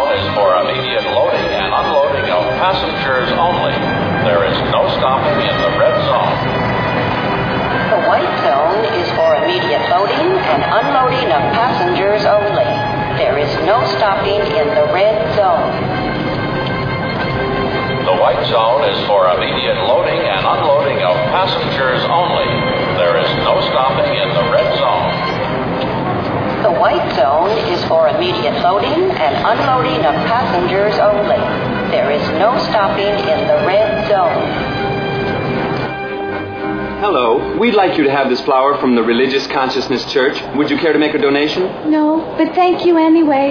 zone is for immediate loading and unloading of passengers only. There is no stopping in the red zone. The white zone is for immediate loading and unloading of passengers only. There is no stopping in the red zone. The white zone is for immediate loading and unloading of passengers only. There is no stopping in the red zone. The white zone is for immediate loading and unloading of passengers only. There is no stopping in the red zone. Hello. We'd like you to have this flower from the Religious Consciousness Church. Would you care to make a donation? No, but thank you anyway.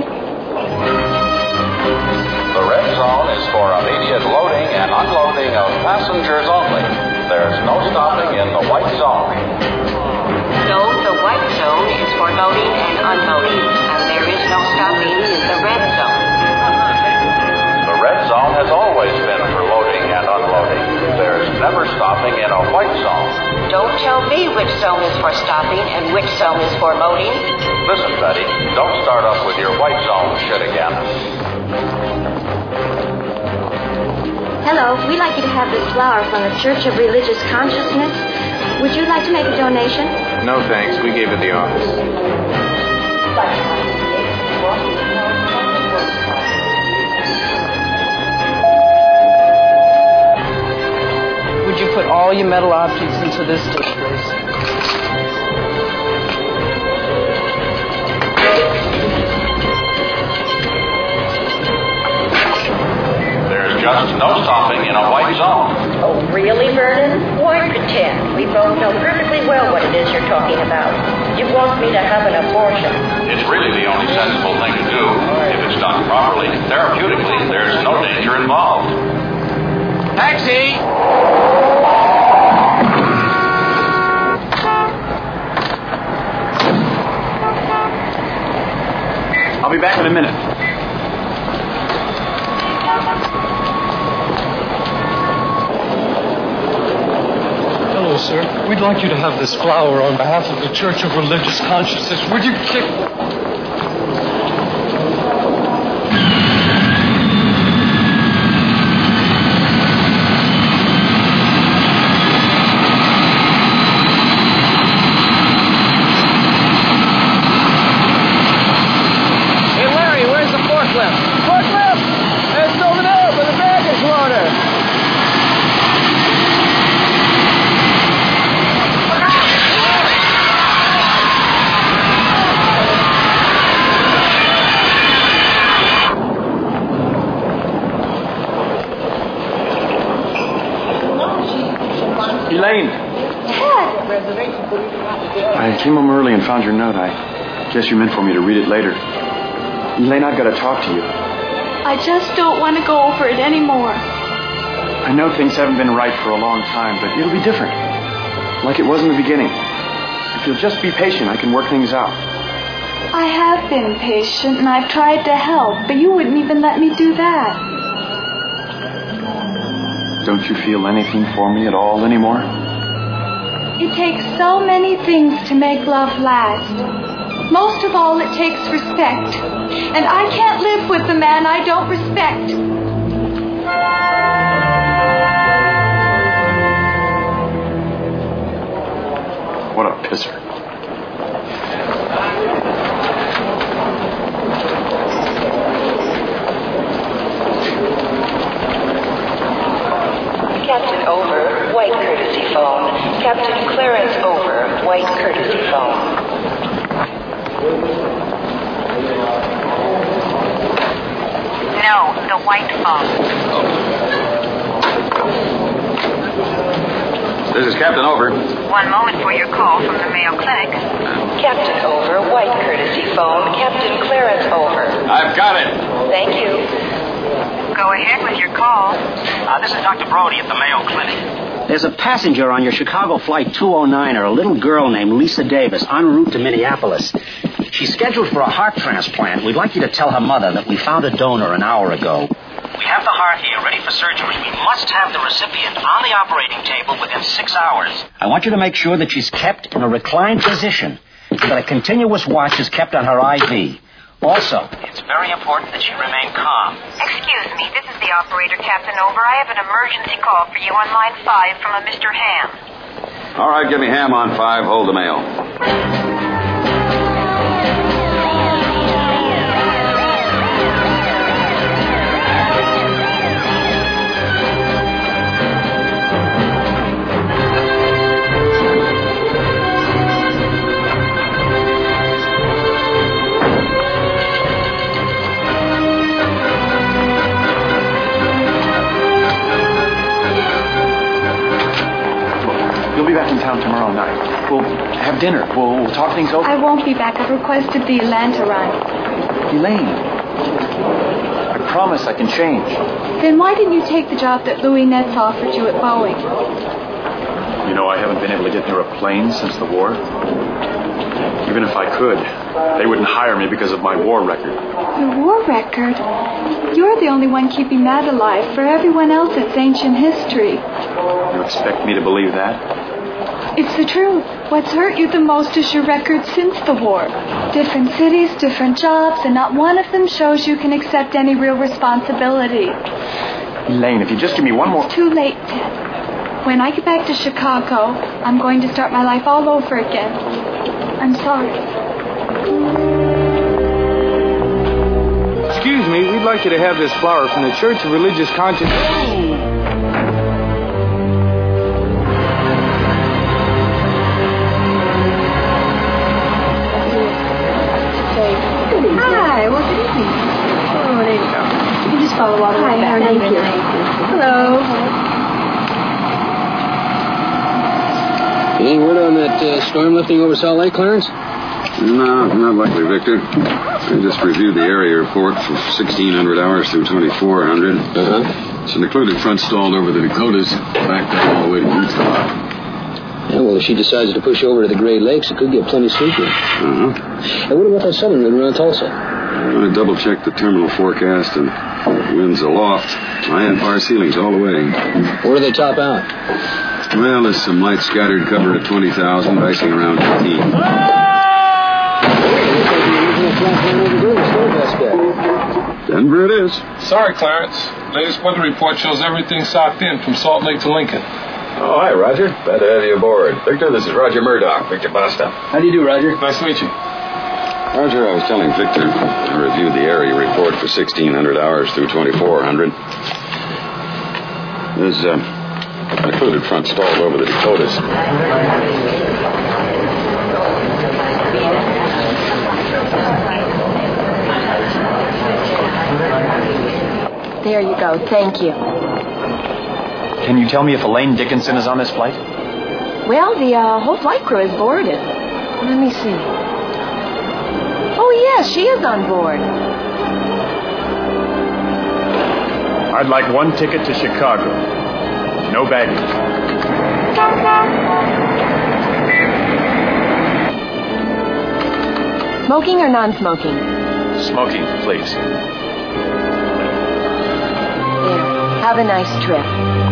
The red zone is for immediate loading and unloading of passengers only. There's no stopping in the white zone. No, the white zone is for loading and unloading, and there is no stopping in the red zone. The red zone has always been for loading and unloading. There's never stopping in a white zone. Don't tell me which zone is for stopping and which zone is for loading. Listen, Betty, don't start up with your white zone shit again. Hello, we'd like you to have this flower from the Church of Religious Consciousness. Would you like to make a donation? No, thanks. We gave it the office. Would you put all your metal objects into this dish, please? There's just no stopping in a white zone. Oh, really, Vernon? Why pretend? We both know perfectly well what it is you're talking about. You want me to have an abortion. It's really the only sensible thing to do. If it's done properly, therapeutically, there's no danger involved. Taxi! I'll be back in a minute. Hello, sir. We'd like you to have this flower on behalf of the Church of Religious Consciousness. Would you Elaine. Dad! I came home early and found your note. I guess you meant for me to read it later. Elaine, I've got to talk to you. I just don't want to go over it anymore. I know things haven't been right for a long time, but it'll be different. Like it was in the beginning. If you'll just be patient, I can work things out. I have been patient, and I've tried to help, but you wouldn't even let me do that. Don't you feel anything for me at all anymore? It takes so many things to make love last. Most of all, it takes respect. And I can't live with a man I don't respect. What a pisser. Captain over, white courtesy phone. Captain Clarence over, white courtesy phone. No, the white phone. This is Captain Over. One moment for your call from the Mayo Clinic. Captain over, white courtesy phone. Captain Clarence over. I've got it. Thank you. Go ahead with your call. This is Dr. Brody at the Mayo Clinic. There's a passenger on your Chicago Flight 209, a little girl named Lisa Davis, en route to Minneapolis. She's scheduled for a heart transplant. We'd like you to tell her mother that we found a donor an hour ago. We have the heart here, ready for surgery. We must have the recipient on the operating table within 6 hours. I want you to make sure that she's kept in a reclined position and that a continuous watch is kept on her IV. Also, It's very important that she remain calm. Excuse me, this is the operator, Captain Over. I have an emergency call for you on line 5 from a Mr. Ham. All right, give me Ham on 5. Hold the mail. You'll be back in town tomorrow night. We'll have dinner. We'll talk things over. I won't be back. I've requested the Atlanta run. Elaine, I promise I can change. Then why didn't you take the job that Louis Netz offered you at Boeing? You know, I haven't been able to get near a plane since the war. Even if I could, they wouldn't hire me because of my war record. Your war record? You're the only one keeping that alive. For everyone else, it's ancient history. You expect me to believe that? It's the truth. What's hurt you the most is your record since the war. Different cities, different jobs, and not one of them shows you can accept any real responsibility. Elaine, if you just give me one more... It's too late, Ted. When I get back to Chicago, I'm going to start my life all over again. I'm sorry. Excuse me, we'd like you to have this flower from the Church of Religious Conscience. Hi, well, good evening. Oh, there you go. You can just follow all the way back. Thank you. Hello. Any word on that storm lifting over Salt Lake, Clarence? No, not likely, Victor. I just reviewed the area report for 1,600 hours through 2,400. It's an included front stalled over the Dakotas, backed up all the way to Utah. Yeah, well, if she decides to push over to the Great Lakes, it could get plenty sleepy. And what about that southern wind around Tulsa? I'm going to double-check the terminal forecast, and winds aloft. High-end fire ceilings all the way. Where do they top out? Well, there's some light scattered cover at 20,000, icing around 15. Denver it is. Sorry, Clarence. Latest weather report shows everything socked in from Salt Lake to Lincoln. Oh, hi, Roger. Glad to have you aboard. Victor, this is Roger Murdoch, Victor Basta. How do you do, Roger? Nice to meet you. Roger, I was telling Victor, I reviewed the area report for 1,600 hours through 2,400. There's an included front stalled over the Dakotas. There you go. Thank you. Can you tell me if Elaine Dickinson is on this flight? Well, the whole flight crew is boarded. Let me see. Oh, yes, she is on board. I'd like one ticket to Chicago. No baggage. Smoking or non-smoking? Smoking, please. There. Have a nice trip.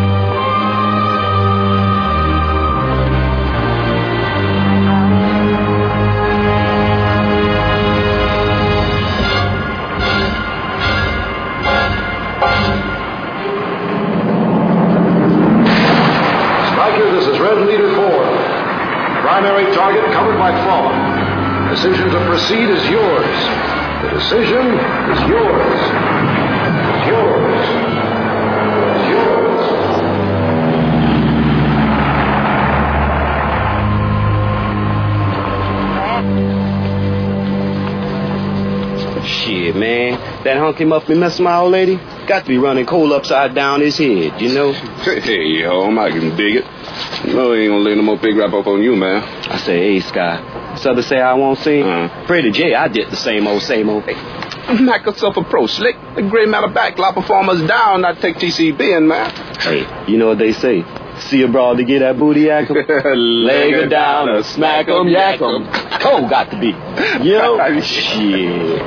This is Red Leader 4. Primary target covered by fog. Decision to proceed is yours. The decision is yours. It's yours. It's yours. Shit, man. That hunky muffin messing my old lady? Got to be running coal upside down his head, you know? Hey, home, I can dig it. No, he ain't gonna lay no more pig wrap up on you, man. I say, hey, Sky. Southern say I won't sing. Pretty J, I did the same old. Knock yourself a pro slick. The gray matter back, lot performers down, not take TCB in, man. Hey, you know what they say? See a broad to get that booty yak 'em? Leg her down or smack 'em, yak 'em. Cole got to be. You know? Shit.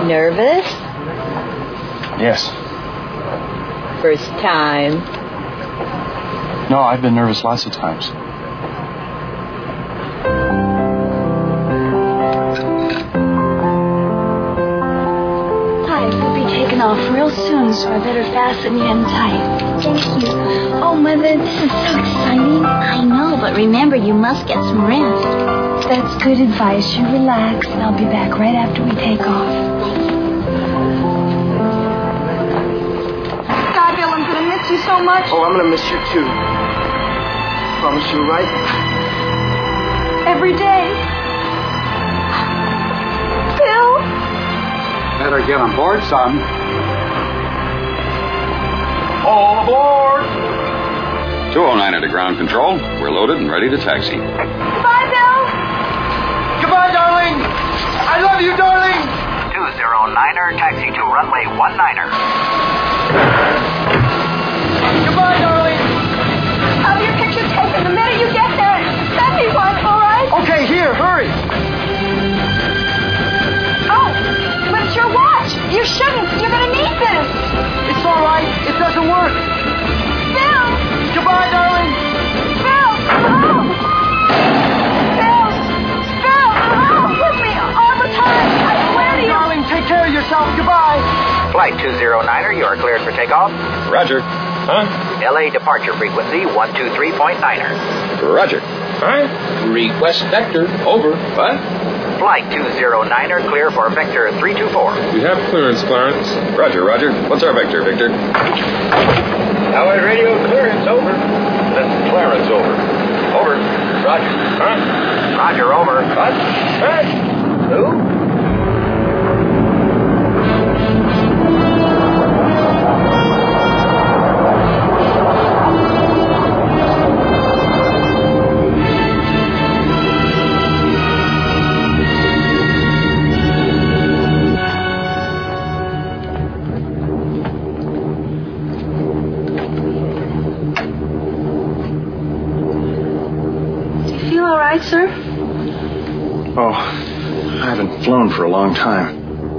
Nervous? Yes. First time? No, I've been nervous lots of times. We'll be taking off real soon, so I better fasten you in tight. Thank you. Oh, Mother, this is so exciting. I know, but remember, you must get some rest. That's good advice. You relax, and I'll be back right after we take off. God, Bill, I'm going to miss you so much. Oh, I'm going to miss you too. Promise you, right? Every day. Bill? Better get on board, son. All aboard! 209 to ground control. We're loaded and ready to taxi. Goodbye, Bill. Goodbye, darling. I love you, darling. 209er, taxi to runway 19er. Goodbye, darling. Have your picture taken the minute you get there. Send me one, all right? Okay, here, hurry. Oh, but it's your watch. You shouldn't. You're going to need this. It's all right. It doesn't work. Bill. Goodbye, darling. Bill. Oh. Bill. Bill. Oh, with me all the time. I swear to you. Darling, take care of yourself. Goodbye. Flight 209er, you are cleared for takeoff. Roger. Huh? LA departure frequency 123.9er. Roger. Huh? Request vector. Over. What? Flight 209er, clear for vector 324. We have clearance, Clarence. Roger, Roger. What's our vector, Victor? Howard radio clearance. Over. Then Clarence, over. Over. Roger. Huh? Roger, over. What? Hey. Who? Sir? Oh, I haven't flown for a long time.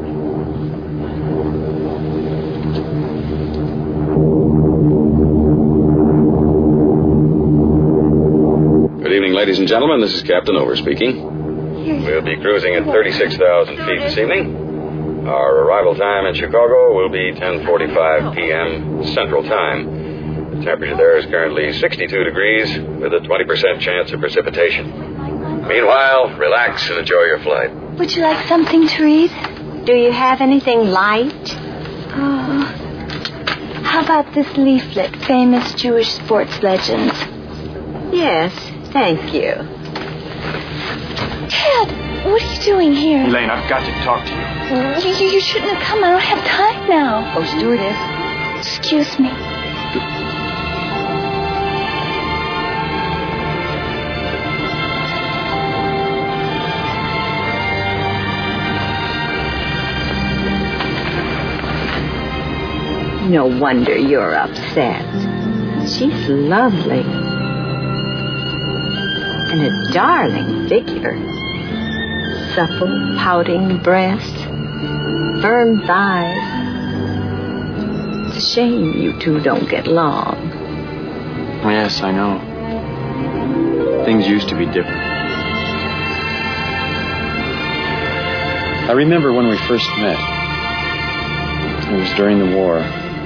Good evening, ladies and gentlemen. This is Captain Over speaking. We'll be cruising at 36,000 feet this evening. Our arrival time in Chicago will be 10:45 p.m. Central Time. The temperature there is currently 62 degrees with a 20% chance of precipitation. Meanwhile, relax and enjoy your flight. Would you like something to read? Do you have anything light? Oh. How about this leaflet, Famous Jewish Sports Legends? Yes, thank you. Ted, what are you doing here? Elaine, I've got to talk to you. You shouldn't have come. I don't have time now. Oh, stewardess. Excuse me. No wonder you're upset. She's lovely. And a darling figure. Supple, pouting breasts, firm thighs. It's a shame you two don't get along. Yes, I know. Things used to be different. I remember when we first met. It was during the war.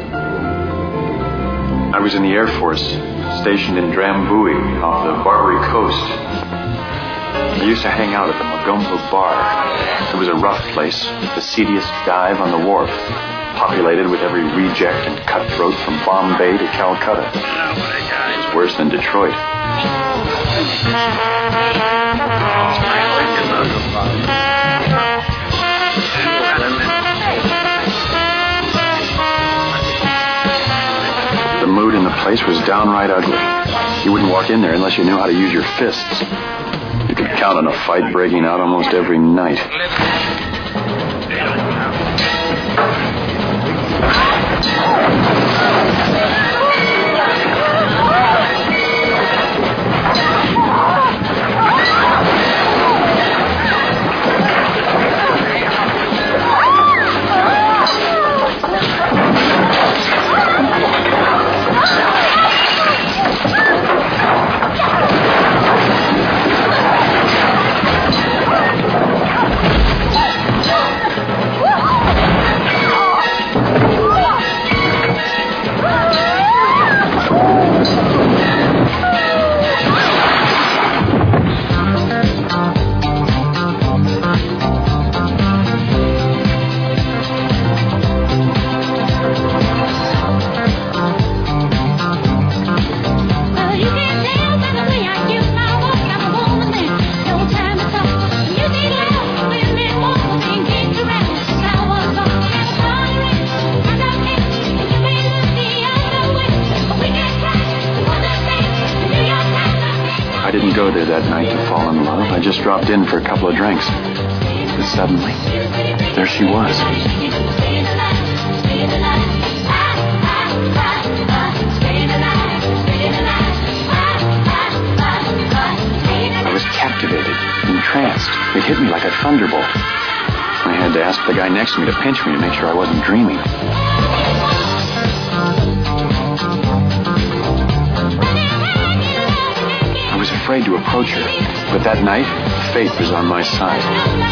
I was in the Air Force, stationed in Drambuie off the Barbary coast. I used to hang out at the Magumbo Bar. It was a rough place, the seediest dive on the wharf, populated with every reject and cutthroat from Bombay to Calcutta. It was worse than Detroit. The mood in the place was downright ugly. You wouldn't walk in there unless you knew how to use your fists. You could count on a fight breaking out almost every night. that night to fall in love. I just dropped in for a couple of drinks. But suddenly, there she was. I was captivated, entranced. It hit me like a thunderbolt. I had to ask the guy next to me to pinch me to make sure I wasn't dreaming. I was afraid to approach her, but that night, fate was on my side.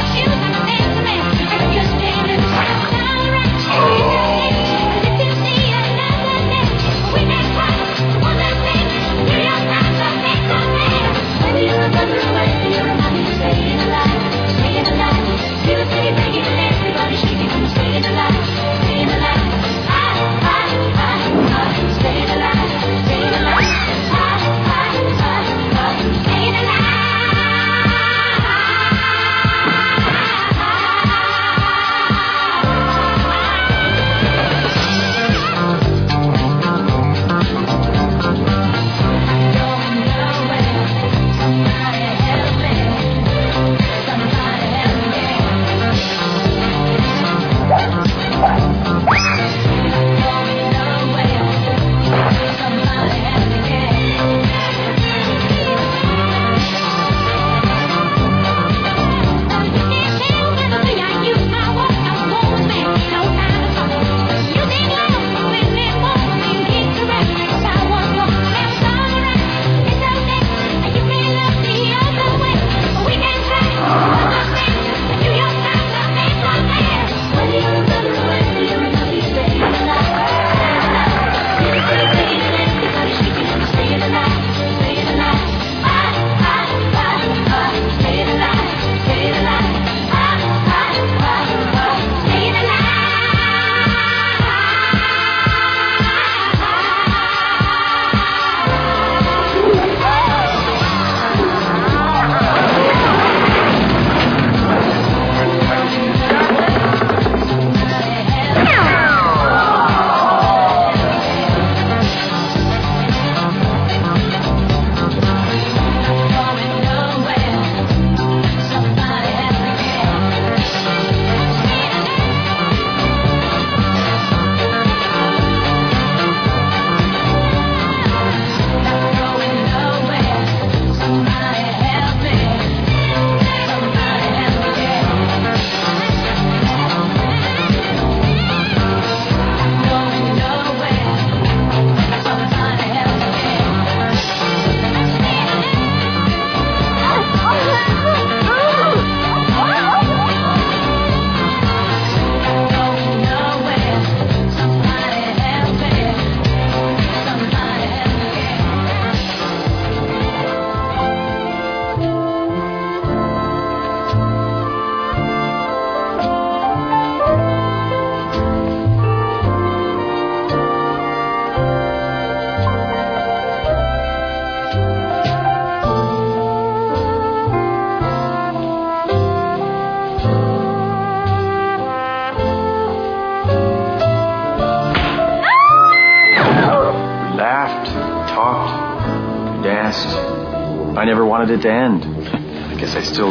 I never wanted it to end. I guess I still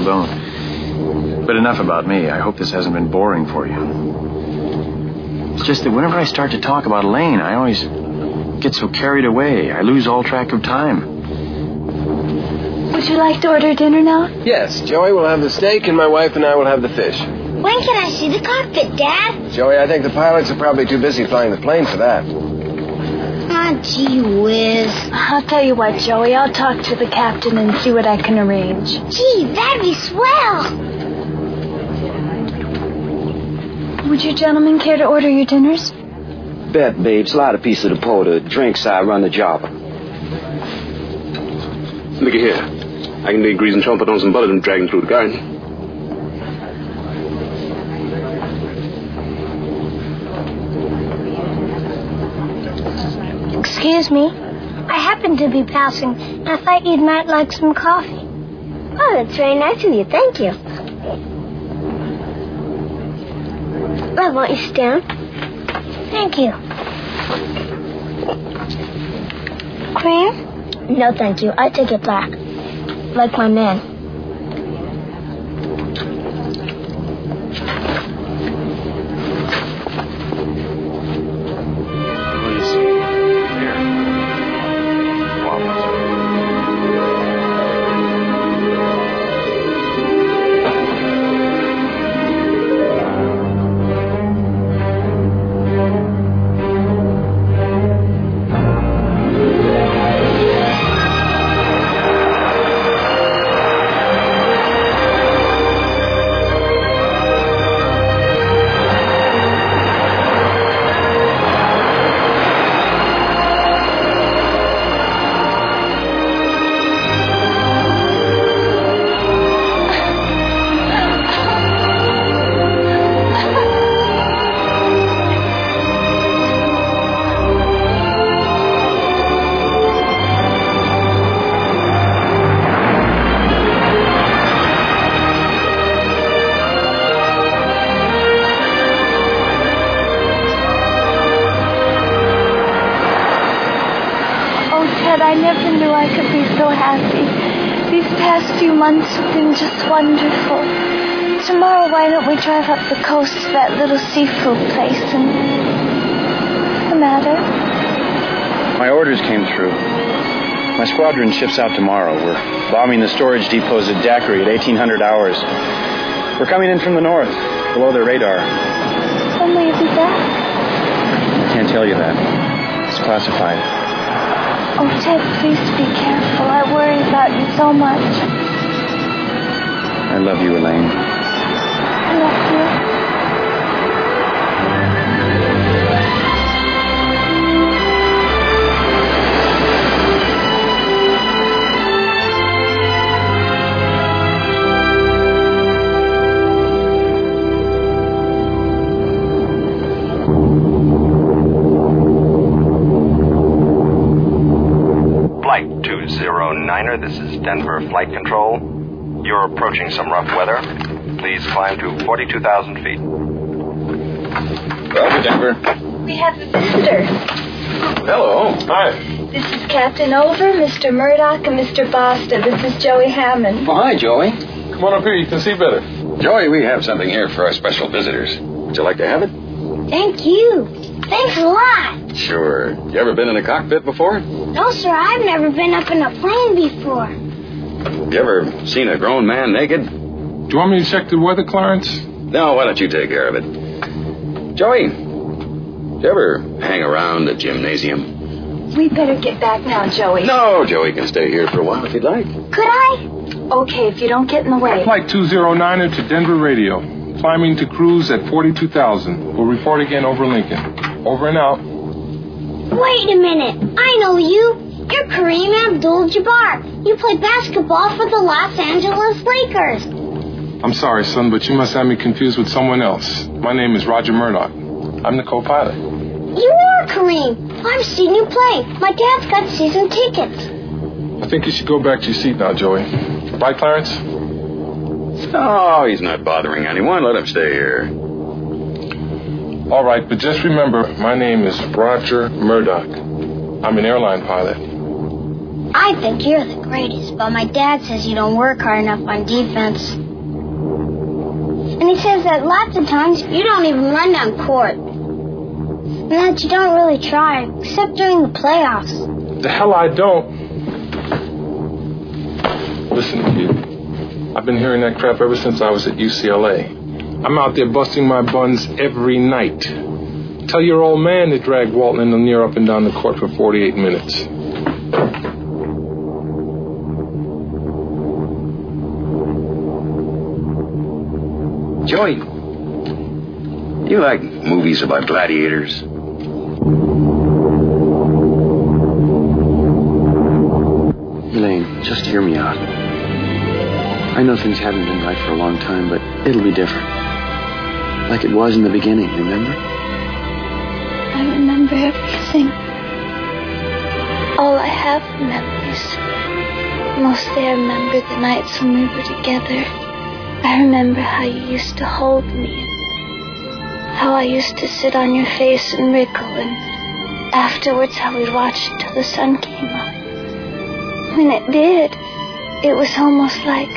don't. But enough about me. I hope this hasn't been boring for you. It's just that whenever I start to talk about Elaine, I always get so carried away. I lose all track of time. Would you like to order dinner now? Yes, Joey will have the steak and my wife and I will have the fish. When can I see the cockpit, Dad? Joey, I think the pilots are probably too busy flying the plane for that. Ah, gee whiz. I'll tell you what, Joey. I'll talk to the captain and see what I can arrange. Gee, that'd be swell. Would you gentlemen care to order your dinners? Bet, babe. Slide a piece of the porter. Drinks, I run the job. Looky here. I can dig grease and trumpet on some butter and drag him through the garden. Excuse me. I happened to be passing, and I thought you might like some coffee. Oh, that's very nice of you. Thank you. Well, won't you sit down? Thank you. Cream? No, thank you. I take it back. like my man. What do you see? There. I never knew I could be so happy. These past few months have been just wonderful. Tomorrow, why don't we drive up the coast to that little seafood place and... What's the matter? My orders came through. My squadron ships out tomorrow. We're bombing the storage depots at Daiquiri at 1800 hours. We're coming in from the north, below their radar. When will you be back? I can't tell you that. It's classified. Oh, Ted, please be careful. I worry about you so much. I love you, Elaine. I love you. Flight 209er, this is Denver Flight Control. You're approaching some rough weather. Please climb to 42,000 feet. Roger, Denver. We have a visitor. Hello. Hi. This is Captain Over, Mr. Murdoch, and Mr. Boston. This is Joey Hammond. Oh, hi, Joey. Come on up here, you can see better. Joey, we have something here for our special visitors. Would you like to have it? Thank you. Thanks a lot. Sure. You ever been in a cockpit before? No, sir, I've never been up in a plane before. Have you ever seen a grown man naked? Do you want me to check the weather, Clarence? No, why don't you take care of it? Joey, do you ever hang around the gymnasium? We better get back now, Joey. No, Joey can stay here for a while if you'd like. Could I? Okay, if you don't get in the way. Flight 209er to Denver Radio. Climbing to cruise at 42,000. We'll report again over Lincoln. Over and out. Wait a minute. I know you. You're Kareem Abdul-Jabbar. You play basketball for the Los Angeles Lakers. I'm sorry, son, but you must have me confused with someone else. My name is Roger Murdoch. I'm the co-pilot. You are Kareem. I've seen you play. My dad's got season tickets. I think you should go back to your seat now, Joey. Right, Clarence? No, he's not bothering anyone. Let him stay here. All right, but just remember, my name is Roger Murdoch. I'm an airline pilot. I think you're the greatest, but my dad says you don't work hard enough on defense. And he says that lots of times you don't even run down court. And that you don't really try, except during the playoffs. The hell I don't. Listen, kid. I've been hearing that crap ever since I was at UCLA. I'm out there busting my buns every night. Tell your old man to drag Walton and Lanier up and down the court for 48 minutes. Joey, you like movies about gladiators? Elaine, just hear me out. I know things haven't been right for a long time, but it'll be different. Like it was in the beginning, remember? I remember everything. All I have are memories. Mostly I remember the nights when we were together. I remember how you used to hold me. How I used to sit on your face and wriggle. And afterwards how we'd watch until the sun came up. When it did, It was almost like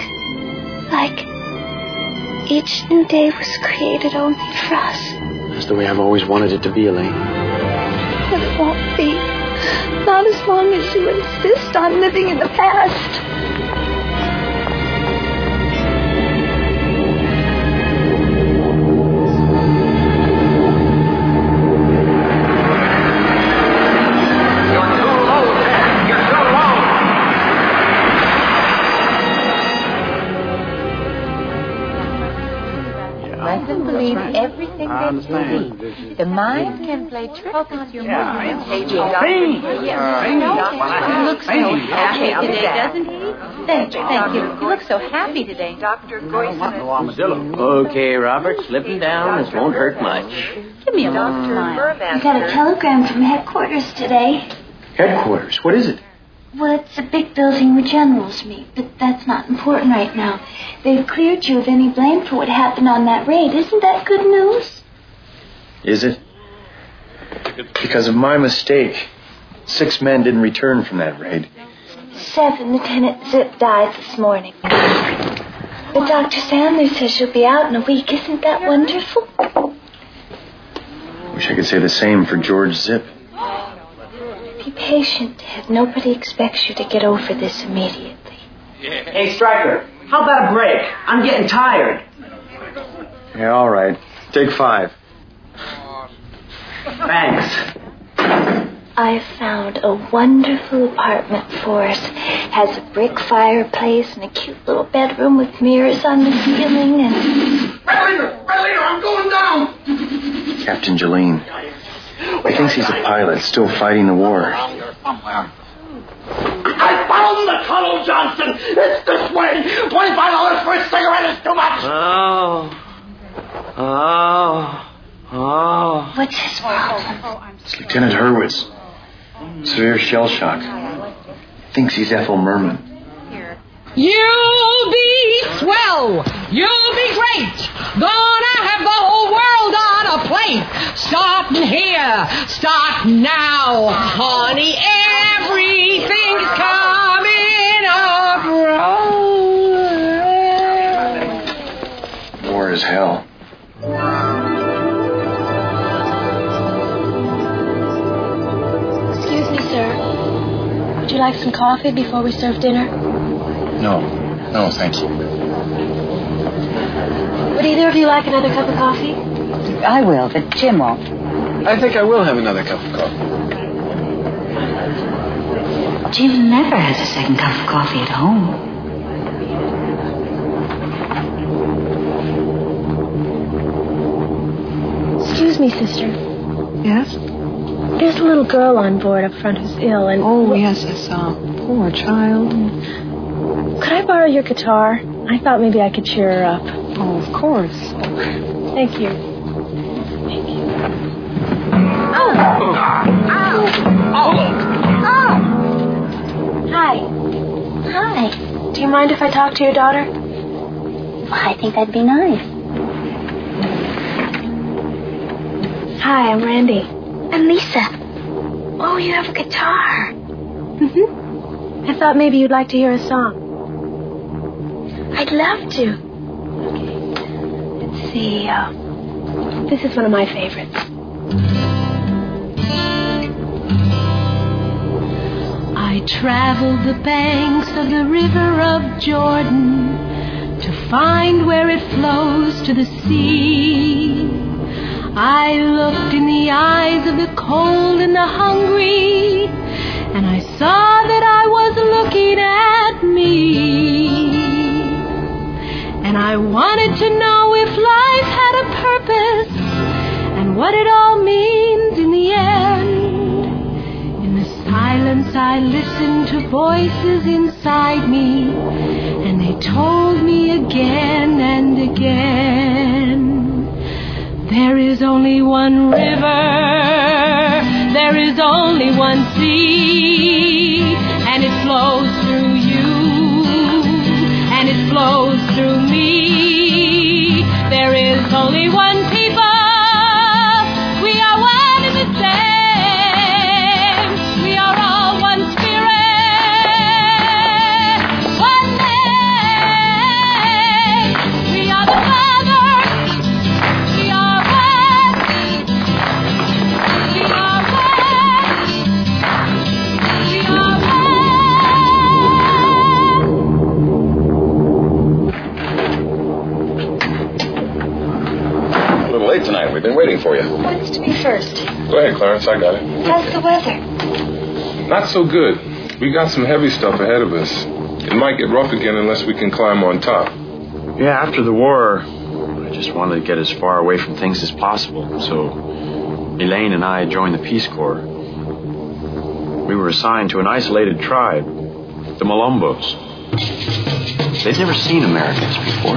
each new day was created only for us. That's the way I've always wanted it to be, Elaine. But it won't be. Not as long as you insist on living in the past. Everything they see. The mind can play tricks on your mind. He looks so happy today, doesn't he? Thank you. He looks so happy today. Dr. Goyson. Okay, Robert, slip him down. This won't hurt much. Give me a moment. I got a telegram from headquarters today. Headquarters? What is it? Well, it's a big building where generals meet, but that's not important right now. They've cleared you of any blame for what happened on that raid. Isn't that good news? Is it? Because of my mistake, 6 men didn't return from that raid. 7. Lieutenant Zip died this morning. But Dr. Sandler says she'll be out in a week. Isn't that wonderful? Wish I could say the same for George Zip. Be patient, Ted. Nobody expects you to get over this immediately. Hey, Stryker, how about a break? I'm getting tired. Yeah, all right. Take 5. Thanks. I found a wonderful apartment for us. Has a brick fireplace and a cute little bedroom with mirrors on the ceiling and... Red leader, I'm going down! Captain Jolene. He thinks he's a pilot, still fighting the war. I found the tunnel, Johnson. It's this way. $25 for a cigarette is too much. Oh. What's his problem? It's Lieutenant Hurwitz. Severe shell shock. Thinks he's Ethel Merman. You'll be swell. You'll be great. Gonna have the whole world on a plate. Starting here. Start now. Honey, everything's coming up right. War is hell. Excuse me, sir. Would you like some coffee before we serve dinner? No, thank you. Would either of you like another cup of coffee? I will, but Jim won't. I think I will have another cup of coffee. Jim never has a second cup of coffee at home. Excuse me, sister. Yes? There's a little girl on board up front who's ill, and... Oh, yes, I saw. Poor child. Could I borrow your guitar? I thought maybe I could cheer her up. Oh, of course. Thank you. Hi. Do you mind if I talk to your daughter? Well, I think that'd be nice. Hi, I'm Randy. I'm Lisa. Oh, you have a guitar. Mm-hmm. I thought maybe you'd like to hear a song. I'd love to. Okay. Let's see. This is one of my favorites. I traveled the banks of the river of Jordan to find where it flows to the sea. I looked in the eyes of the cold and the hungry, and I saw that I was looking at me. And I wanted to know if life had a purpose and what it all means in the end. In the silence I listened to voices inside me, and they told me again and again, there is only one river, there is only one sea, and it flows through you, and it flows through me. There is only one people, we are one and the same, we are all one spirit, one party tonight. We've been waiting for you. Who wants to be first? Go ahead, Clarence. I got it. How's the weather? Not so good. We got some heavy stuff ahead of us. It might get rough again unless we can climb on top. Yeah, after the war, I just wanted to get as far away from things as possible. So Elaine and I joined the Peace Corps. We were assigned to an isolated tribe, the Malombos. They'd never seen Americans before.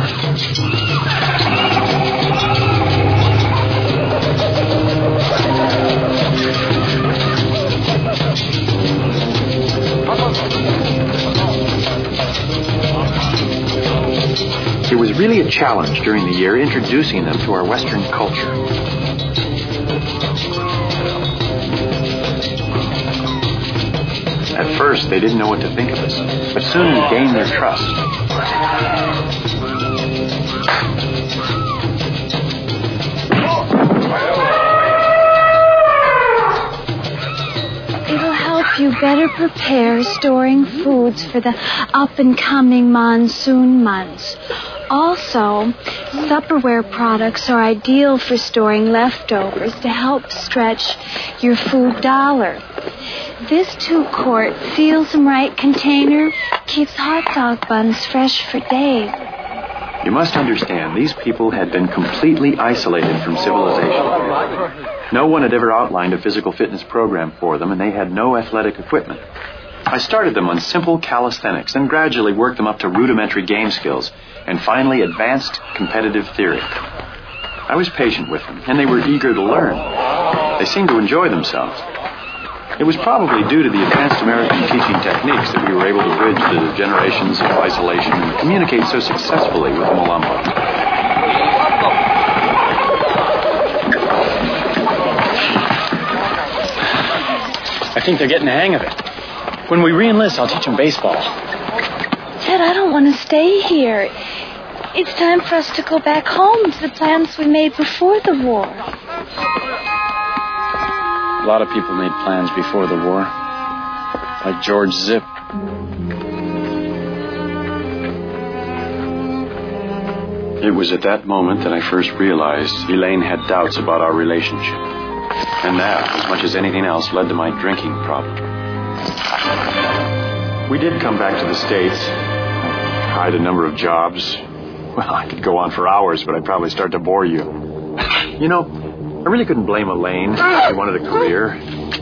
It was really a challenge during the year introducing them to our Western culture. At first, they didn't know what to think of us, but soon we gained their trust. It'll help you better prepare storing foods for the up-and-coming monsoon months. Also, Tupperware products are ideal for storing leftovers to help stretch your food dollar. This 2-quart Feels 'em Right container keeps hot dog buns fresh for days. You must understand, these people had been completely isolated from civilization. No one had ever outlined a physical fitness program for them, and they had no athletic equipment. I started them on simple calisthenics, then gradually worked them up to rudimentary game skills, and finally advanced competitive theory. I was patient with them, and they were eager to learn. They seemed to enjoy themselves. It was probably due to the advanced American teaching techniques that we were able to bridge the generations of isolation and communicate so successfully with the Malombos. I think they're getting the hang of it. When we re-enlist, I'll teach them baseball. Ted, I don't want to stay here. It's time for us to go back home to the plans we made before the war. A lot of people made plans before the war, like George Zipp. It was at that moment that I first realized Elaine had doubts about our relationship. And that, as much as anything else, led to my drinking problem. We did come back to the States. Tried a number of jobs. Well, I could go on for hours, but I'd probably start to bore you. You know, I really couldn't blame Elaine. She wanted a career.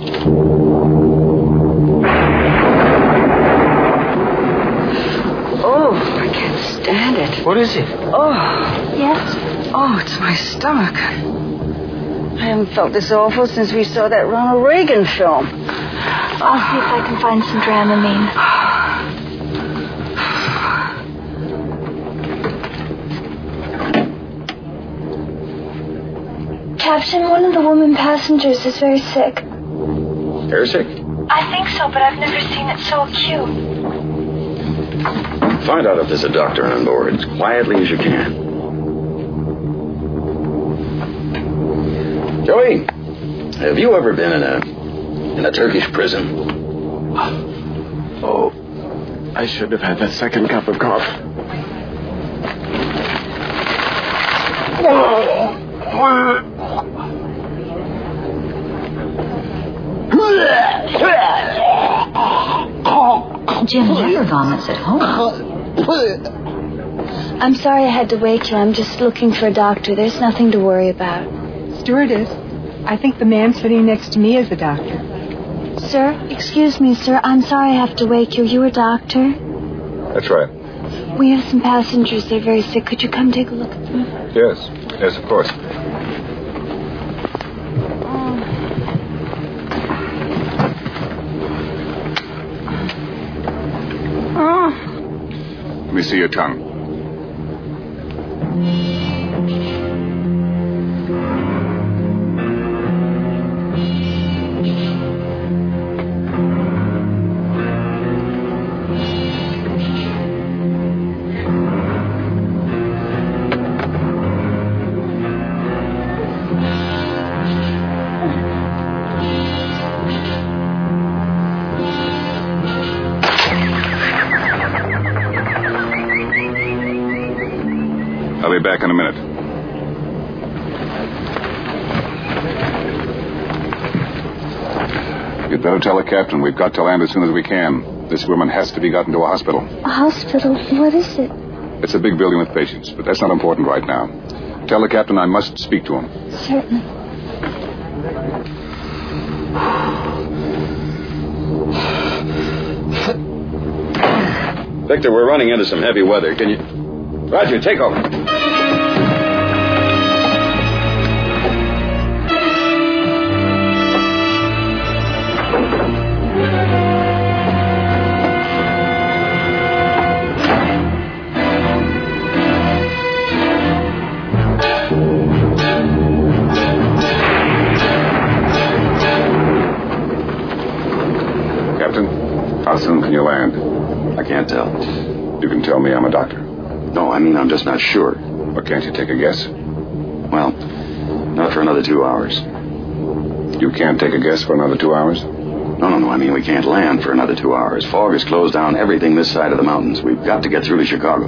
Oh, I can't stand it. What is it? Oh. Yes? Oh, it's my stomach. I haven't felt this awful since we saw that Ronald Reagan film. I'll see if I can find some Dramamine. Captain, one of the women passengers is very sick. Very sick? I think so, but I've never seen it so acute. Find out if there's a doctor on board as quietly as you can. Joey, have you ever been in a Turkish prison? Oh, I should have had that second cup of coffee. Jim never vomits at home. I'm sorry I had to wake you. I'm just looking for a doctor. There's nothing to worry about. Stewardess, I think the man sitting next to me is the doctor. Sir? Excuse me, sir. I'm sorry I have to wake you. You a doctor? That's right. We have some passengers. They're very sick. Could you come take a look at them? Yes. Yes, of course. Let me see your tongue. I'll be back in a minute. You'd better tell the captain we've got to land as soon as we can. This woman has to be gotten to a hospital. A hospital? What is it? It's a big building with patients, but that's not important right now. Tell the captain I must speak to him. Certainly. Victor, we're running into some heavy weather. Can you... Roger, take over. Captain, how soon can you land? I can't tell. You can tell me I'm a doctor. No, I mean, I'm just not sure. But can't you take a guess? Well, not for another 2 hours. You can't take a guess for another 2 hours? No. I mean, we can't land for another 2 hours. Fog has closed down everything this side of the mountains. We've got to get through to Chicago.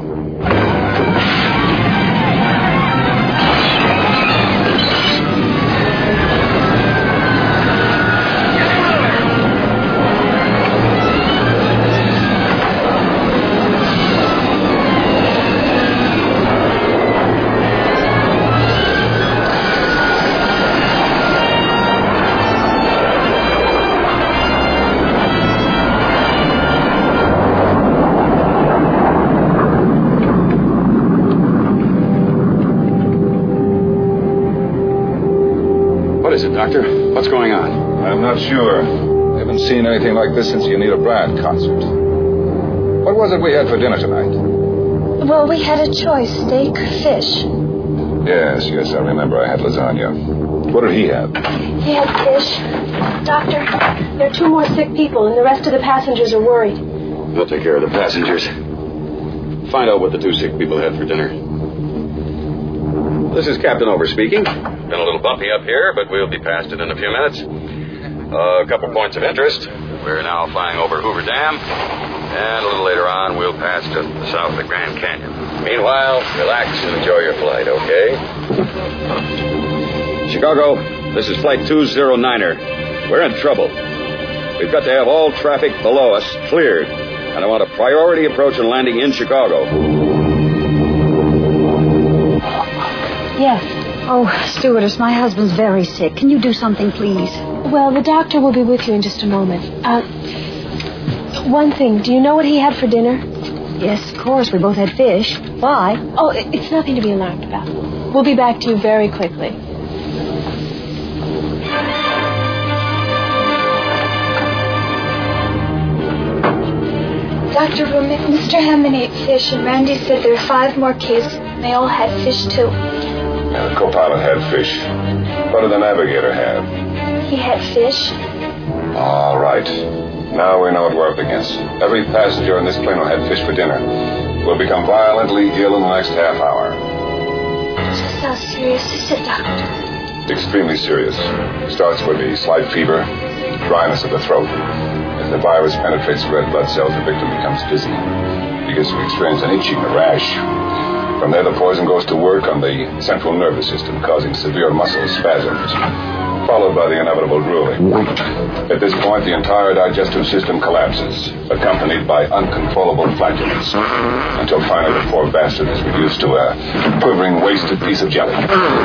What is it, Doctor? What's going on? I'm not sure. I haven't seen anything like this since the Anita Bryant concert. What was it we had for dinner tonight? Well, we had a choice, steak or fish. Yes, I remember. I had lasagna. What did he have? He had fish. Doctor, there are 2 more sick people, and the rest of the passengers are worried. We'll take care of the passengers. Find out what the 2 sick people had for dinner. This is Captain Over speaking. Been a little bumpy up here, but we'll be past it in a few minutes. A couple points of interest. We're now flying over Hoover Dam, and a little later on, we'll pass just south of the Grand Canyon. Meanwhile, relax and enjoy your flight, okay? Chicago, this is Flight 209er. We're in trouble. We've got to have all traffic below us cleared, and I want a priority approach and landing in Chicago. Yes. Oh, stewardess, my husband's very sick. Can you do something, please? Well, the doctor will be with you in just a moment. One thing, do you know what he had for dinner? Yes, of course. We both had fish. Why? Oh, it's nothing to be alarmed about. We'll be back to you very quickly. Dr. Rumick, Mr. Hammond ate fish, and Randy said there were 5 more kids. They all had fish, too. Yeah, the co-pilot had fish. What did the navigator have? He had fish. All right. Now we know what we're up against. Every passenger in this plane will have fish for dinner. We'll become violently ill in the next half hour. Just how serious is it, Doctor? Extremely serious. Starts with a slight fever, dryness of the throat. As the virus penetrates the red blood cells, the victim becomes dizzy. Begins to experience an itching, a rash. From there, the poison goes to work on the central nervous system, causing severe muscle spasms, followed by the inevitable drooling. At this point, the entire digestive system collapses, accompanied by uncontrollable flatulence, until finally the poor bastard is reduced to a quivering, wasted piece of jelly.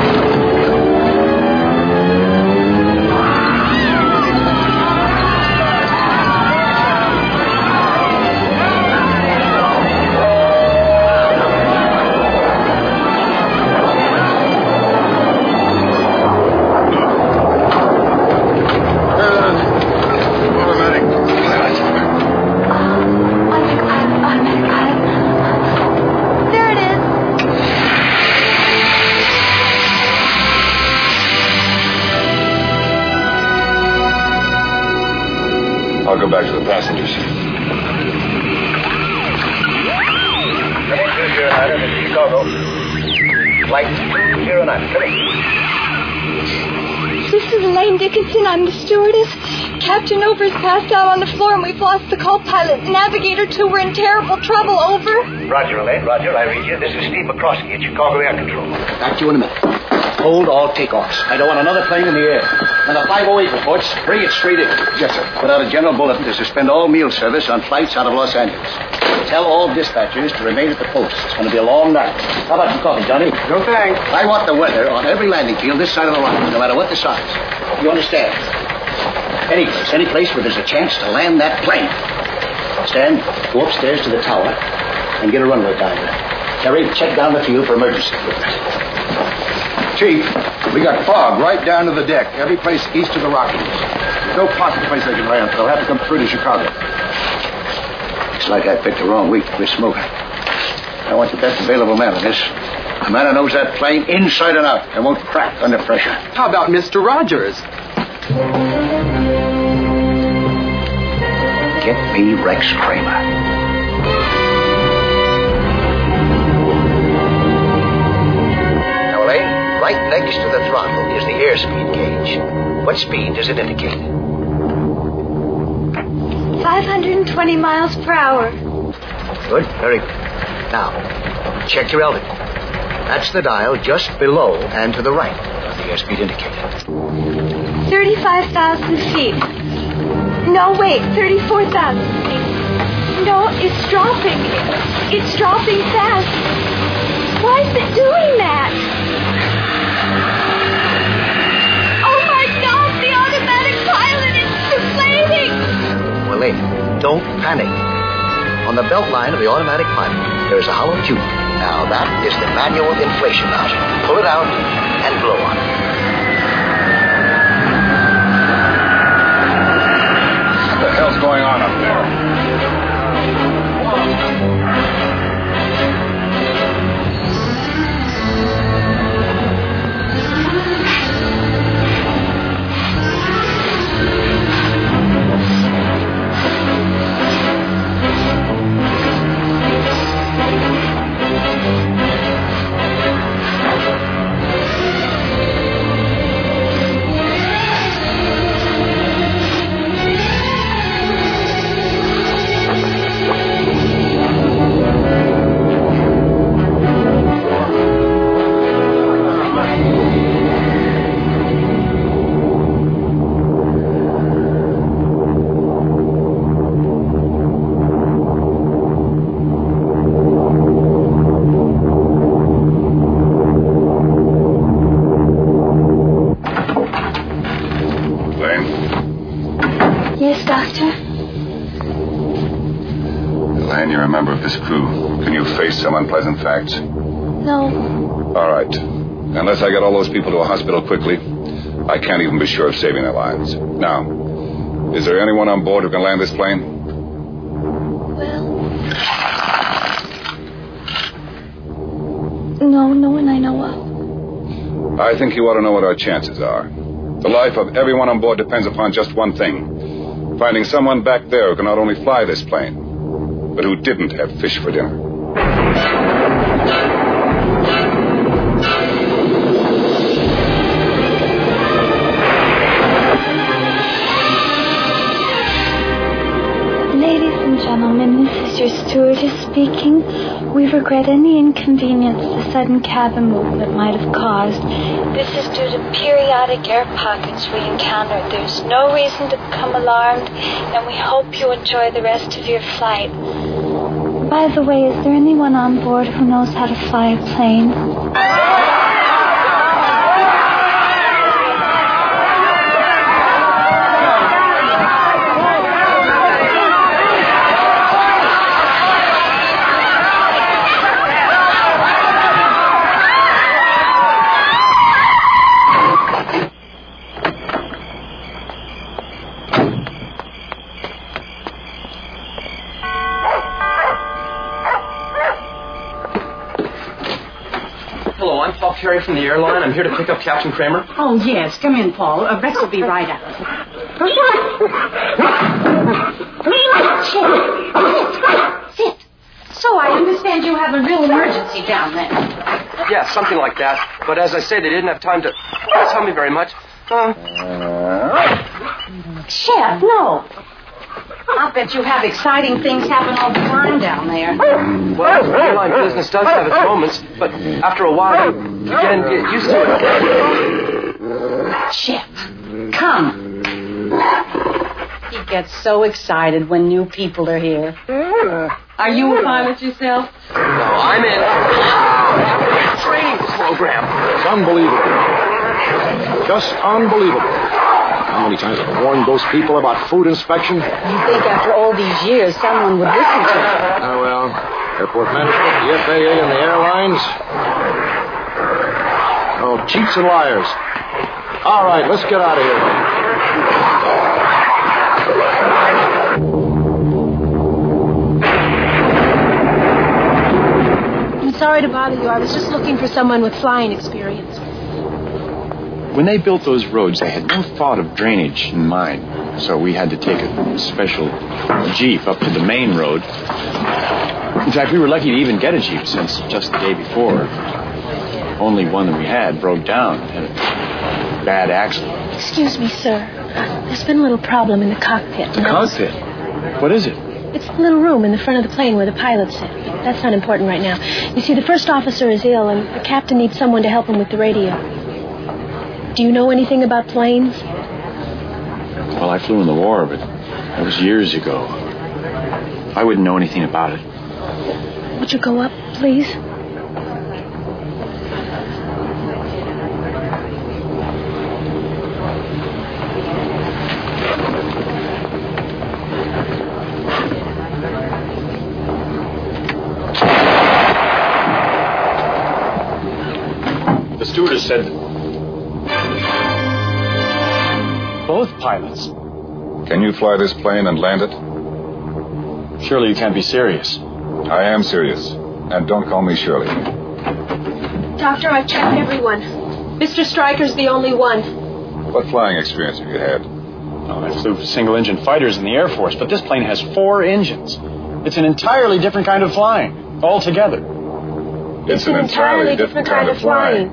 I'll go back to the passengers. Chicago. Flight 209. Come in. This is Elaine Dickinson. I'm the stewardess. Captain Over's passed out on the floor and we've lost the co-pilot. Navigator 2, we're in terrible trouble. Over. Roger, Elaine. Roger, I read you. This is Steve McCroskey at Chicago Air Control. Back to you in a minute. Hold all takeoffs. I don't want another plane in the air. When the 508 reports, bring it straight in. Yes, sir. Put out a general bulletin to suspend all meal service on flights out of Los Angeles. Tell all dispatchers to remain at the post. It's going to be a long night. How about some coffee, Johnny? No thanks. I want the weather on every landing field this side of the line, no matter what the size. You understand? Any place where there's a chance to land that plane. Stan, go upstairs to the tower and get a runway diagram. Terry, check down the field for emergency equipment. Chief, we got fog right down to the deck. Every place east of the Rockies. There's no possible place they can land. They'll have to come through to Chicago. Looks like I picked the wrong week to quit smoking. I want the best available man on this. A man who knows that plane inside and out and won't crack under pressure. How about Mr. Rogers? Get me Rex Kramer. Now, Elaine, right next to the throttle is the airspeed gauge. What speed does it indicate? 520 miles per hour. Good, very good. Now, check your altitude. That's the dial just below and to the right of the airspeed indicator. 35,000 feet. No, wait, 34,000 feet. No, it's dropping. It's dropping fast. Why is it doing that? Oh, my God, the automatic pilot is deflating. Well, Elaine, don't panic. On the belt line of the automatic pilot, there is a hollow tube. Now, that is the manual inflation nozzle. Pull it out and blow on it. What the hell's going on up there? Yes, Doctor? Elaine, you're a member of this crew. Can you face some unpleasant facts? No. All right. Unless I get all those people to a hospital quickly, I can't even be sure of saving their lives. Now, is there anyone on board who can land this plane? Well... No one I know of. I think you ought to know what our chances are. The life of everyone on board depends upon just one thing. Finding someone back there who can not only fly this plane, but who didn't have fish for dinner. Ladies and gentlemen, this is your stewardess speaking. We regret any inconvenience the sudden cabin movement might have caused. This is due to periodic air pockets we encountered. There's no reason to become alarmed, and we hope you enjoy the rest of your flight. By the way, is there anyone on board who knows how to fly a plane? Terry from the airline. I'm here to pick up Captain Kramer. Oh, yes. Come in, Paul. Rex will be right out. Sit. So I understand you have a real emergency down there. Yeah, something like that. But as I say, they didn't have time to tell me very much. Chef, no. I'll bet you have exciting things happen all the time down there. Well, airline business does have its moments, but after a while, you get used to it. Chef, come. He gets so excited when new people are here. Are you a pilot yourself? No, I'm in a training program. It's unbelievable. Just unbelievable. How many times I've warned those people about food inspection? You think after all these years someone would listen to you? Oh, well, airport management, the FAA, and the airlines. Oh, cheats and liars. All right, let's get out of here. I'm sorry to bother you. I was just looking for someone with flying experience. When they built those roads, they had no thought of drainage in mind. So we had to take a special Jeep up to the main road. In fact, we were lucky to even get a Jeep since just the day before, only one that we had broke down and a bad accident. Excuse me, sir. There's been a little problem in the cockpit. The cockpit? What is it? It's the little room in the front of the plane where the pilots sit. That's not important right now. You see, the first officer is ill, and the captain needs someone to help him with the radio. Do you know anything about planes? Well, I flew in the war, but that was years ago. I wouldn't know anything about it. Would you go up, please? The stewardess said both pilots. Can you fly this plane and land it? Surely you can't be serious. I am serious. And don't call me Shirley. Doctor, I've checked everyone. Mr. Stryker's the only one. What flying experience have you had? Well, I flew single-engine fighters in the Air Force, but this plane has 4 engines. It's an entirely different kind of flying, altogether. It's an entirely different kind of flying.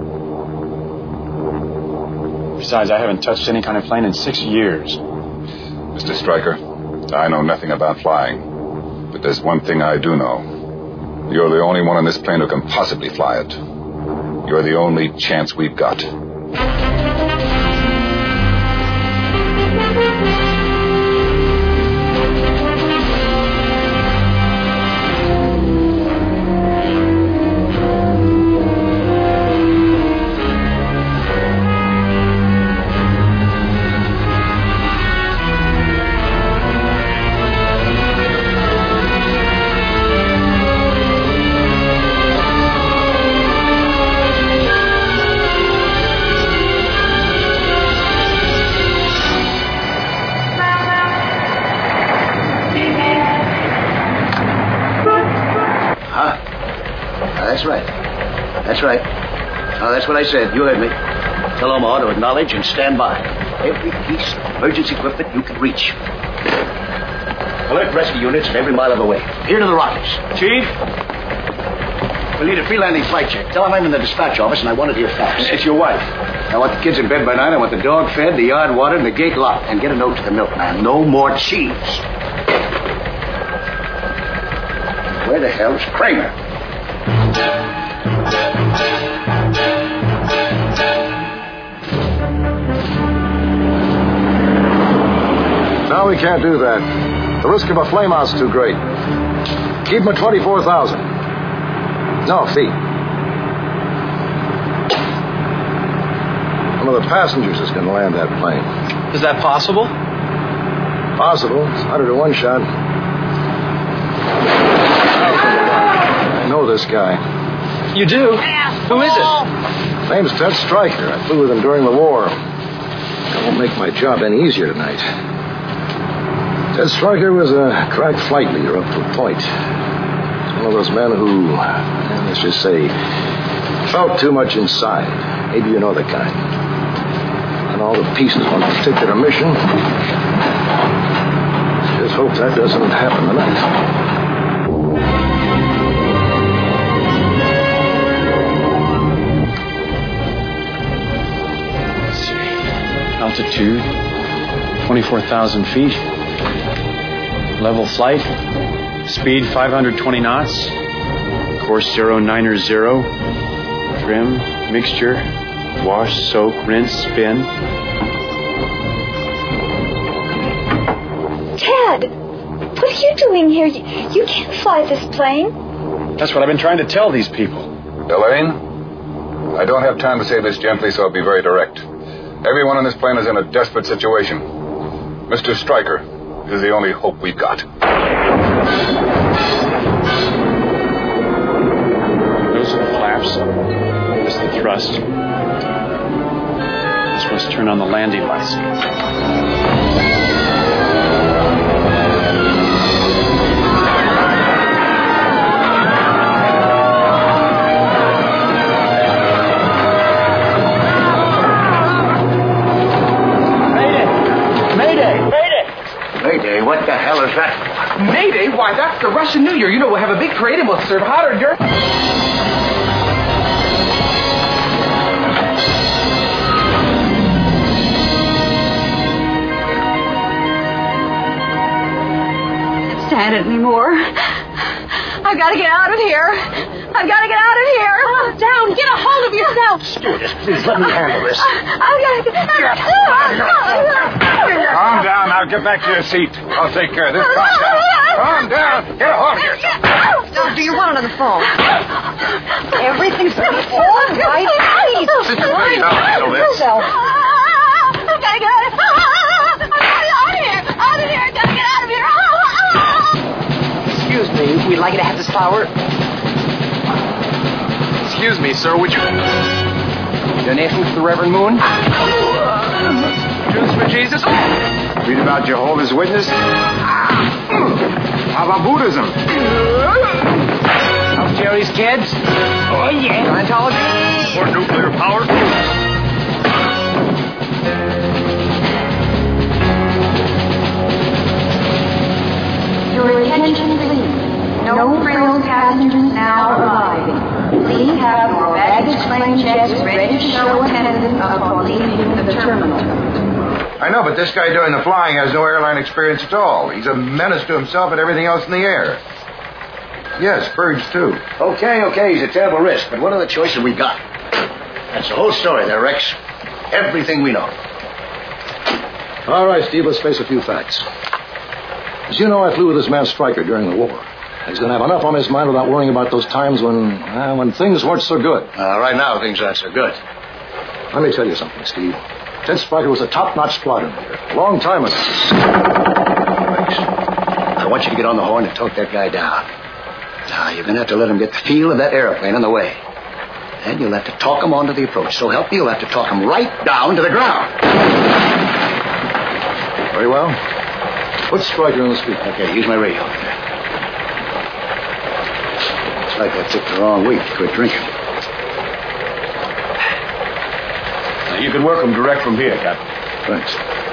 Besides, I haven't touched any kind of plane in 6 years. Mr. Stryker, I know nothing about flying. But there's one thing I do know. You're the only one on this plane who can possibly fly it. You're the only chance we've got. That's right. That's what I said. You heard me. Tell Omaha to acknowledge and stand by. Every piece of emergency equipment you can reach. Alert rescue units at every mile of the way. Here to the Rockies. Chief? We'll need a free-landing flight check. Tell them I'm in the dispatch office and I want it here fast. It's your wife. I want the kids in bed by 9. I want the dog fed, the yard watered, and the gate locked. And get a note to the milkman. No more cheese. Where the hell's Kramer? No, we can't do that. The risk of a flameout's too great. Keep him at 24,000. No, feet. One of the passengers is going to land that plane. Is that possible? Possible. It's 100 to 1 shot. I know this guy. You do? Who is it? Name's Ted Stryker. I flew with him during the war. That won't make my job any easier tonight. Ted Stryker was a crack flight leader up to a point. He's one of those men who, let's just say, felt too much inside. Maybe you know the kind. And all the pieces on a particular mission. Just hope that doesn't happen tonight. Altitude 24,000 feet. Level flight. Speed 520 knots. Course 090. Trim, mixture, wash, soak, rinse, spin. Ted, what are you doing here? You can't fly this plane. That's what I've been trying to tell these people. Elaine, I don't have time to say this gently, so I'll be very direct. Everyone on this plane is in a desperate situation. Mr. Stryker is the only hope we've got. Those are the flaps. This is the thrust. This must turn on the landing lights. Mayday? What the hell is that? Mayday? Why, that's the Russian New Year. You know, we'll have a big parade and we'll serve hot hors d'oeuvres. Can't stand it anymore. I've got to get out of here. I've got to get out of here. Calm down. Get a hold of yourself. Stewardess, please let me handle this. I've got to get out. Calm down. Now get back to your seat. I'll take care of this. Calm down. Calm down. Get a hold of yourself. Do you want another phone? Everything's going to be all right. Please. Sister, please, don't handle this. I've got to get out of here. Out of here. I've got to get out of here. Excuse me, we'd like you to have this flower. Excuse me, sir, would you... Donation for the Reverend Moon? Jews for Jesus? Read about Jehovah's Witness? How about Buddhism? Help Jerry's kids? Oh, yeah. Scientology? Or nuclear power? Your attention, please. No rail passengers now arriving. Please have your baggage claim checks ready to show attendance upon leaving the terminal. I know, but this guy doing the flying has no airline experience at all. He's a menace to himself and everything else in the air. Yes, birds, too. Okay, he's a terrible risk, but what are the choices we got? That's the whole story there, Rex. Everything we know. All right, Steve, let's face a few facts. As you know, I flew with this man Stryker during the war. He's going to have enough on his mind without worrying about those times when things weren't so good. Right now, things aren't so good. Let me tell you something, Steve. Ted Stryker was a top-notch squadron leader. A long time ago. Rex, I want you to get on the horn and talk that guy down. Now, you're going to have to let him get the feel of that airplane on the way. Then you'll have to talk him onto the approach. So help you, you'll have to talk him right down to the ground. Very well. Put Stryker on the speaker. Okay, use my radio. Looks like I took the wrong week to quit drinking. Now, you can work them direct from here, Captain. Thanks.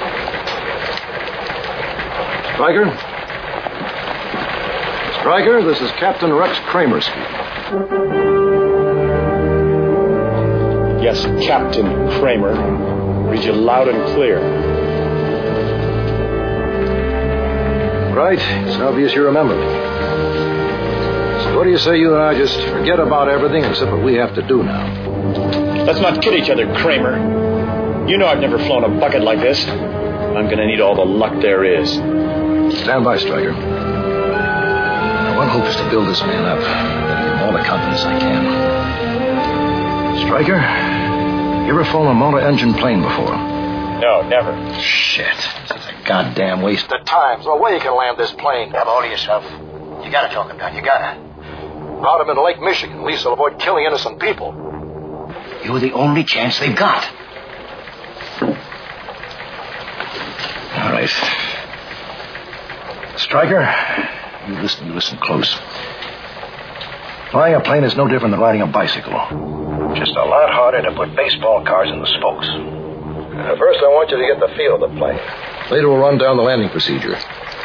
Stryker, this is Captain Rex Kramer speaking. Yes, Captain Kramer. Read you loud and clear. Right. It's obvious you remember me. So what do you say you and I just forget about everything except what we have to do now? Let's not kid each other, Kramer. You know I've never flown a bucket like this. I'm going to need all the luck there is. Stand by, Stryker. One hope is to build this man up. Give him all the confidence I can. Stryker, you ever flown a motor-engine plane before? No, never. Shit. This is a goddamn waste of time. There's no way you can land this plane. Have a hold of yourself. You got to talk him down. You got to. Route him into Lake Michigan. At least they'll avoid killing innocent people. You're the only chance they've got. All right. Stryker, you listen close. Flying a plane is no different than riding a bicycle. Just a lot harder to put baseball cards in the spokes. First, I want you to get the feel of the plane. Later, we'll run down the landing procedure.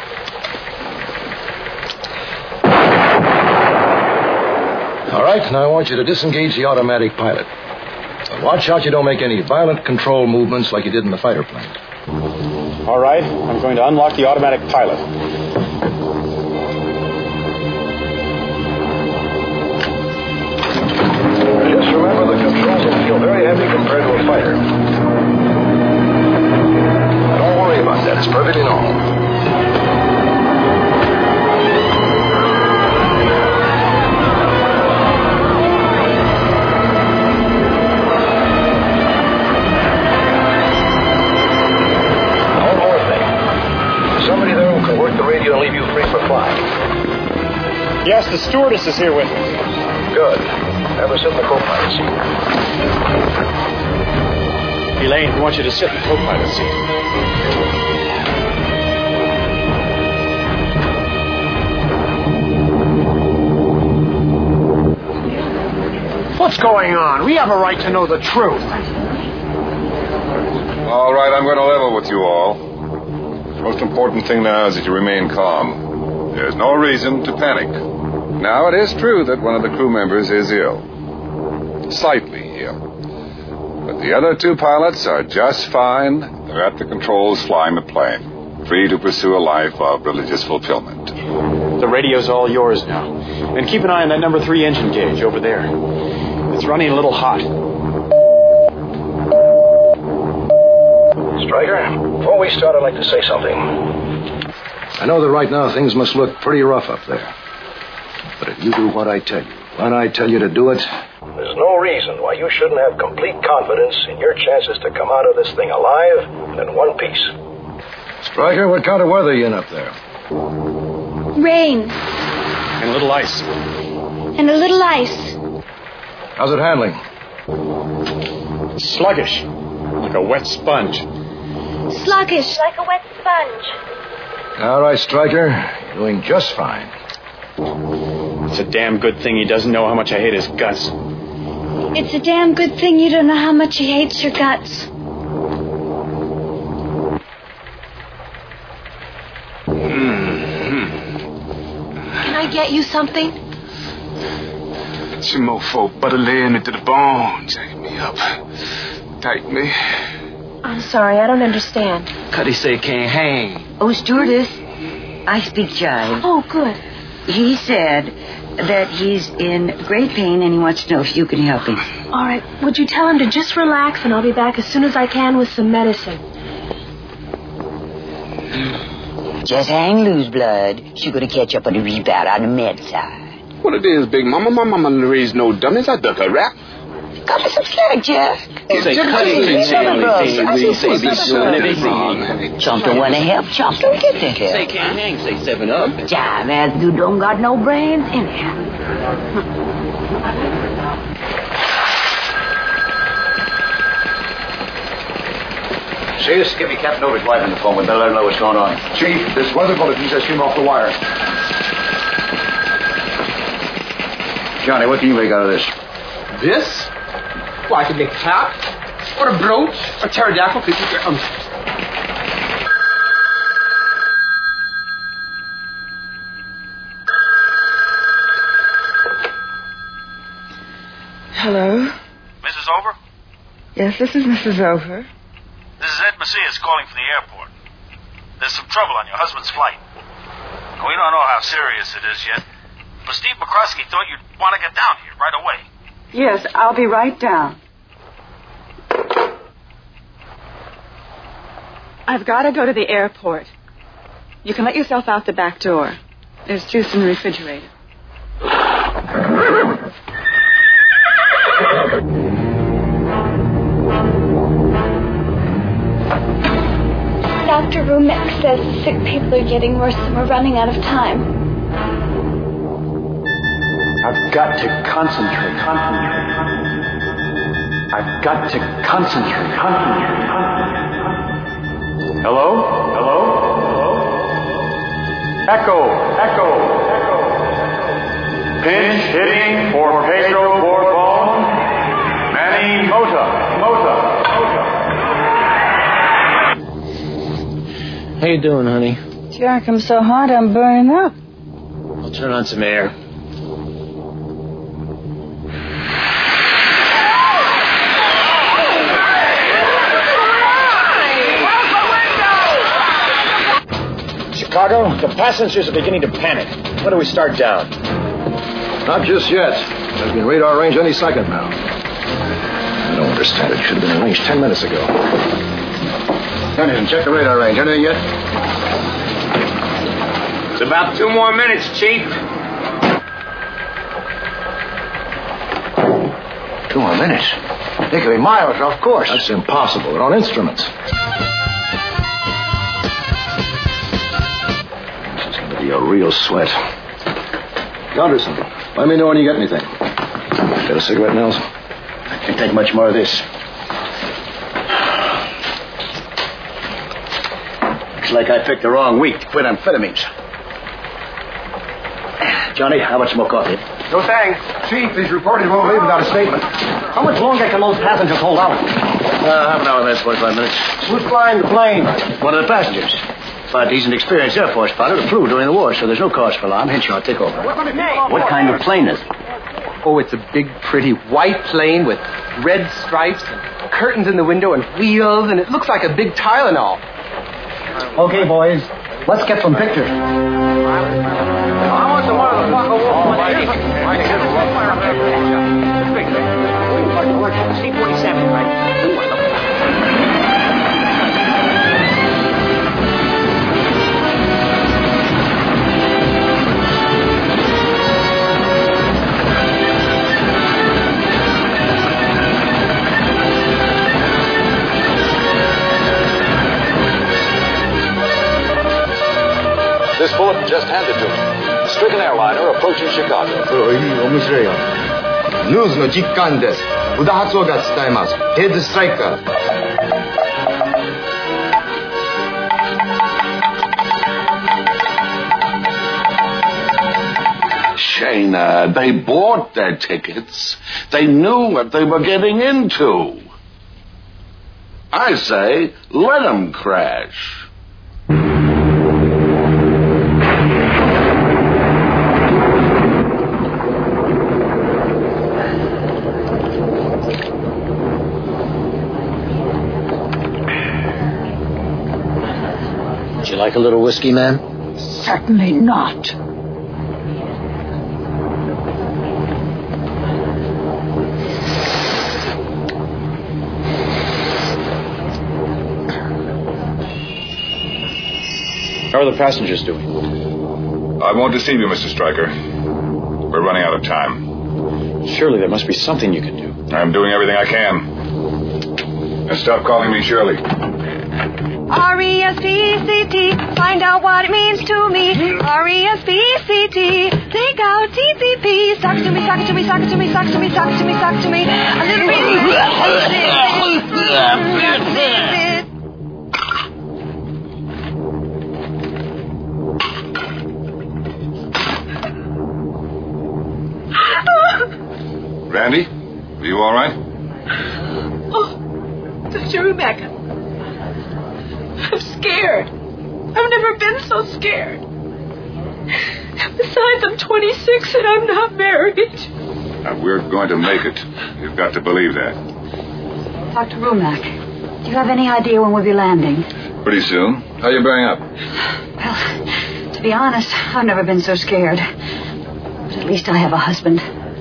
All right, now I want you to disengage the automatic pilot. Now watch out you don't make any violent control movements like you did in the fighter plane. All right, I'm going to unlock the automatic pilot. Just remember the controls will feel very heavy compared to a fighter. Don't worry about that. It's perfectly normal. One more thing. Somebody there who can work the radio and leave you free for flying. Yes, the stewardess is here with me. Good. Have her sit in the co-pilot seat. Elaine, we want you to sit in the co-pilot seat. What's going on? We have a right to know the truth. All right, I'm going to level with you all. The most important thing now is that you remain calm. There's no reason to panic. Now, it is true that one of the crew members is ill. Slightly ill. But the other two pilots are just fine. They're at the controls flying the plane, free to pursue a life of religious fulfillment. The radio's all yours now. And keep an eye on that number 3 engine gauge over there. It's running a little hot. Stryker, before we start, I'd like to say something. I know that right now things must look pretty rough up there. But if you do what I tell you, when I tell you to do it, there's no reason why you shouldn't have complete confidence in your chances to come out of this thing alive and in one piece. Stryker, what kind of weather are you in up there? Rain. And a little ice. And a little ice. How's it handling? Sluggish. Like a wet sponge. Sluggish. Like a wet sponge. All right, Stryker. You're doing just fine. It's a damn good thing he doesn't know how much I hate his guts. It's a damn good thing you don't know how much he hates your guts. Can I get you something? It's your mofo butter laying me to the bone, jacking me up. Tight me. I'm sorry, I don't understand. Cuddy say can't hang. Oh, stewardess, I speak jive. Oh, good. He said that he's in great pain and he wants to know if you can help him. All right, would you tell him to just relax and I'll be back as soon as I can with some medicine. Just hang loose, blood. She's going to catch up on the rebound on the med side. What it is, Big Mama? My mama raised no dummies. I duck a rap. Got me some slack, Jack. Chump don't want to help. Chump don't get the help. Say can't hang. Say 7 up. Jive ass dude don't got no brains anyhow. See, this is give me Captain Over's wife on the phone. We better let her know what's going on. Chief, this weather bulletin says stream off the wire. Johnny, what can you make out of this? This? Well, I could make a cap, or a brooch, or pterodactyl. Hello? Mrs. Over? Yes, this is Mrs. Over. This is Ed Macias calling from the airport. There's some trouble on your husband's flight. We don't know how serious it is yet, but Steve McCroskey thought you'd want to get down here right away. Yes, I'll be right down. I've got to go to the airport. You can let yourself out the back door. There's juice in the refrigerator. Dr. Rumek says the sick people are getting worse and we're running out of time. I've got to concentrate. I've got to concentrate. Hello? Echo. Pinch hitting for Pedro Borbon. Manny Mota. How you doing, honey? Jack, I'm so hot I'm burning up. I'll turn on some air. Chicago. The passengers are beginning to panic. When do we start down? Not just yet. There's been radar range any second now. I don't understand. It should have been in range 10 minutes ago. Henderson, check the radar range. Anything yet? It's about 2 more minutes, Chief. 2 more minutes? They could be miles off course. That's impossible. They're on instruments. This is going to be a real sweat. Gunderson, let me know when you get anything. Got a cigarette, Nels? I can't take much more of this. Looks like I picked the wrong week to quit amphetamines. Johnny, how much more coffee? No thanks. Chief, he's reported he won't leave without a statement. How much longer can those passengers hold out? Half an hour, that's 45 minutes. Who's flying the plane? One of the passengers. But he's an experienced Air Force pilot who flew during the war, so there's no cause for alarm. Henshaw, take over. What kind of plane is it? Oh, it's a big, pretty white plane with red stripes and curtains in the window and wheels, and it looks like a big Tylenol. Okay, boys. Let's get some pictures. I want some more of the fuck C-47, right? This bulletin just handed to me. Stricken airliner approaching Chicago. 面白いよ。ニュースの実感です。宇田発音が伝えます。ヘッドストライカー。 Shayna, they bought their tickets. They knew what they were getting into. I say, let them crash. Would you like a little whiskey, ma'am? Certainly not. How are the passengers doing? I won't deceive you, Mr. Stryker. We're running out of time. Surely there must be something you can do. I'm doing everything I can. And stop calling me Shirley. R-E-S-P-C-T, find out what it means to me. R-E-S-P-C-T, take out T-C-P. Sock to me, sock to me, sock to me, sock to me, sock to me, sock to me. A little Randy, are you all right? Oh, Dr. Rumack, I'm scared. I've never been so scared. Besides, I'm 26 and I'm not married. We're going to make it. You've got to believe that. Dr. Rumack, do you have any idea when we'll be landing? Pretty soon. How are you bearing up? Well, to be honest, I've never been so scared. But at least I have a husband.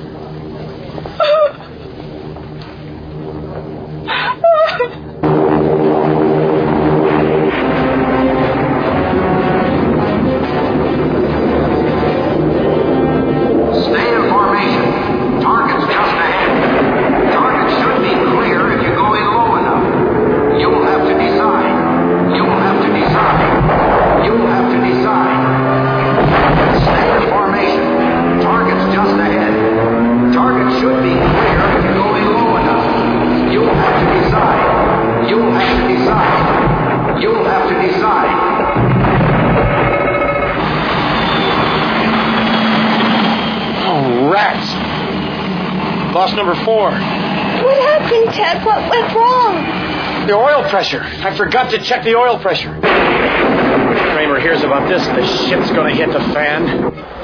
Number 4. What happened, Ted? What went wrong? The oil pressure. I forgot to check the oil pressure. When Kramer hears about this, the ship's going to hit the fan.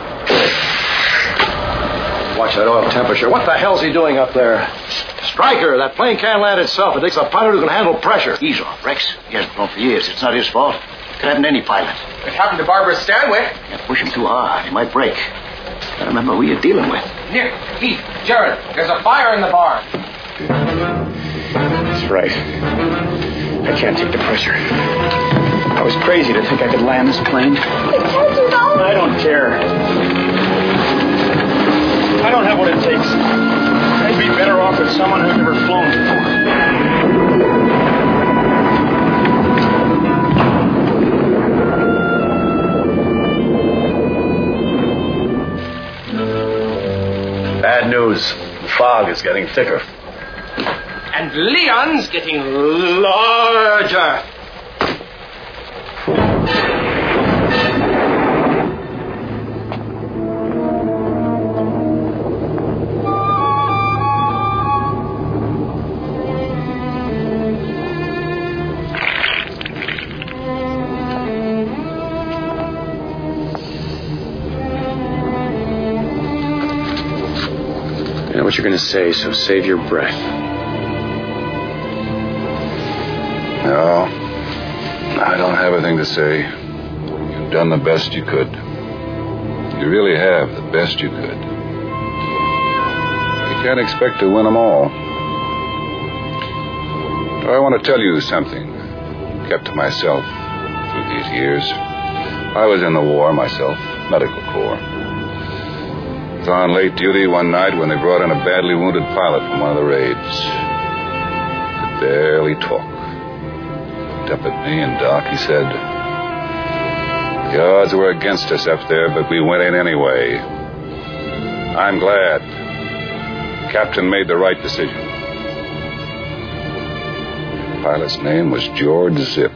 Watch that oil temperature. What the hell's he doing up there? Stryker, that plane can't land itself. It takes a pilot who can handle pressure. Ease off, Rex. He hasn't flown for years. It's not his fault. Threaten any pilot. It happened to Barbara Stanwyck. Can't push him too hard. He might break. Gotta remember who you're dealing with. Nick, Pete, Jared, there's a fire in the barn. That's right. I can't take the pressure. I was crazy to think I could land this plane. I don't care. I don't have what it takes. I'd be better off with someone who's never flown before. Bad news. The fog is getting thicker. And Leon's getting larger. I know what you're going to say, so save your breath. No, I don't have anything to say. You've done the best you could. You really have the best you could. You can't expect to win them all. I want to tell you something. Kept to myself through these years. I was in the war myself, medical corps. Was on late duty one night when they brought in a badly wounded pilot from one of the raids. Could barely talk. Looked up at me, and Doc, he said, the odds were against us up there, but we went in anyway. I'm glad. The captain made the right decision. The pilot's name was George Zip.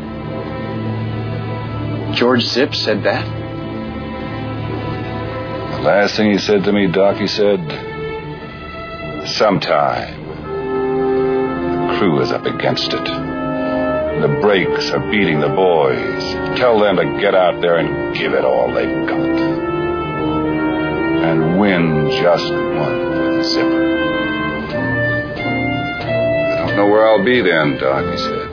George Zip said that? The last thing he said to me, Doc, he said, sometime the crew is up against it. The brakes are beating the boys. Tell them to get out there and give it all they've got. And win just one for the Zipper. I don't know where I'll be then, Doc, he said.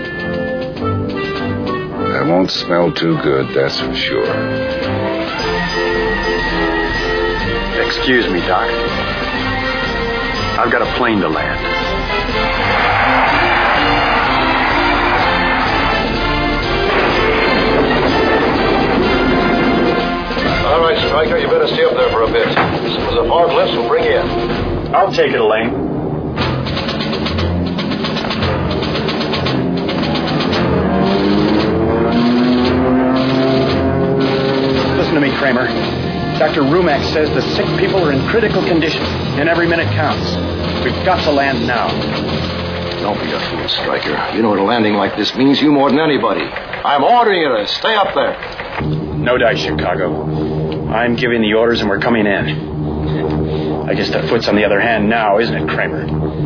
I won't smell too good, that's for sure. Excuse me, Doc. I've got a plane to land. All right, Stryker, you better stay up there for a bit. As soon as the fog lifts, we'll bring you in. I'll take it, Elaine. Listen to me, Kramer. Dr. Rumack says the sick people are in critical condition, and every minute counts. We've got to land now. Don't be a fool, Stryker. You know what a landing like this means, you more than anybody. I'm ordering you to stay up there. No dice, Chicago. I'm giving the orders and we're coming in. I guess the foot's on the other hand now, isn't it, Kramer?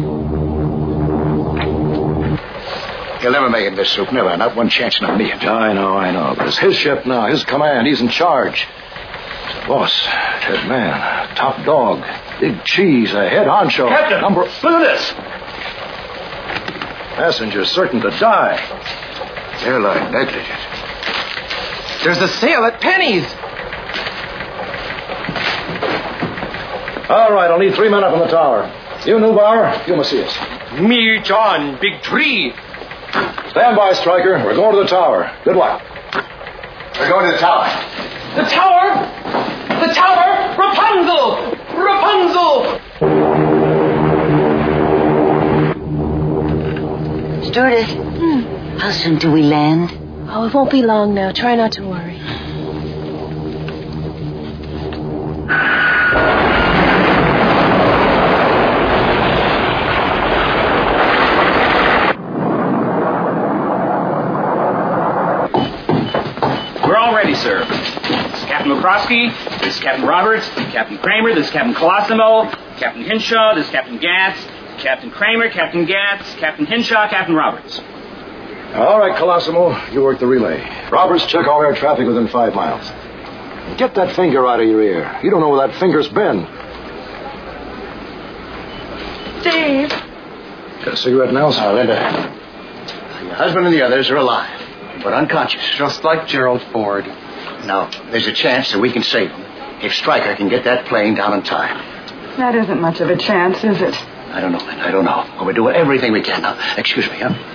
He'll never make it, Miss Soup. Never. Not one chance in a million. I know. But it's his ship now, his command. He's in charge. Boss, head man, top dog, big cheese, a head honcho. Captain, look at this. Passengers certain to die. Airline negligent. There's a sale at Penny's. All right, I'll need 3 men up in the tower. You, Neubauer, you must see us. Me, John, Big Tree. Stand by, Stryker. We're going to the tower. Good luck. We're going to the tower. The tower! The tower! Rapunzel! Rapunzel! Stewardess, how soon do we land? Oh, it won't be long now. Try not to worry. We're all ready, sir. This is Captain McCroskey, this is Captain Roberts, Captain Kramer, this is Captain Colosimo, Captain Hinshaw, this is Captain Gatz, Captain Kramer, Captain Gatz, Captain Hinshaw, Captain Roberts. All right, Colosimo, you work the relay. Roberts, check all air traffic within 5 miles. Get that finger out of your ear. You don't know where that finger's been. Dave. Got a cigarette, Nels? Linda. Your husband and the others are alive. but unconscious. Just like Gerald Ford. Now, there's a chance that we can save him if Stryker can get that plane down in time. That isn't much of a chance, is it? I don't know, Linda. I don't know. But we're doing everything we can now. Excuse me, huh?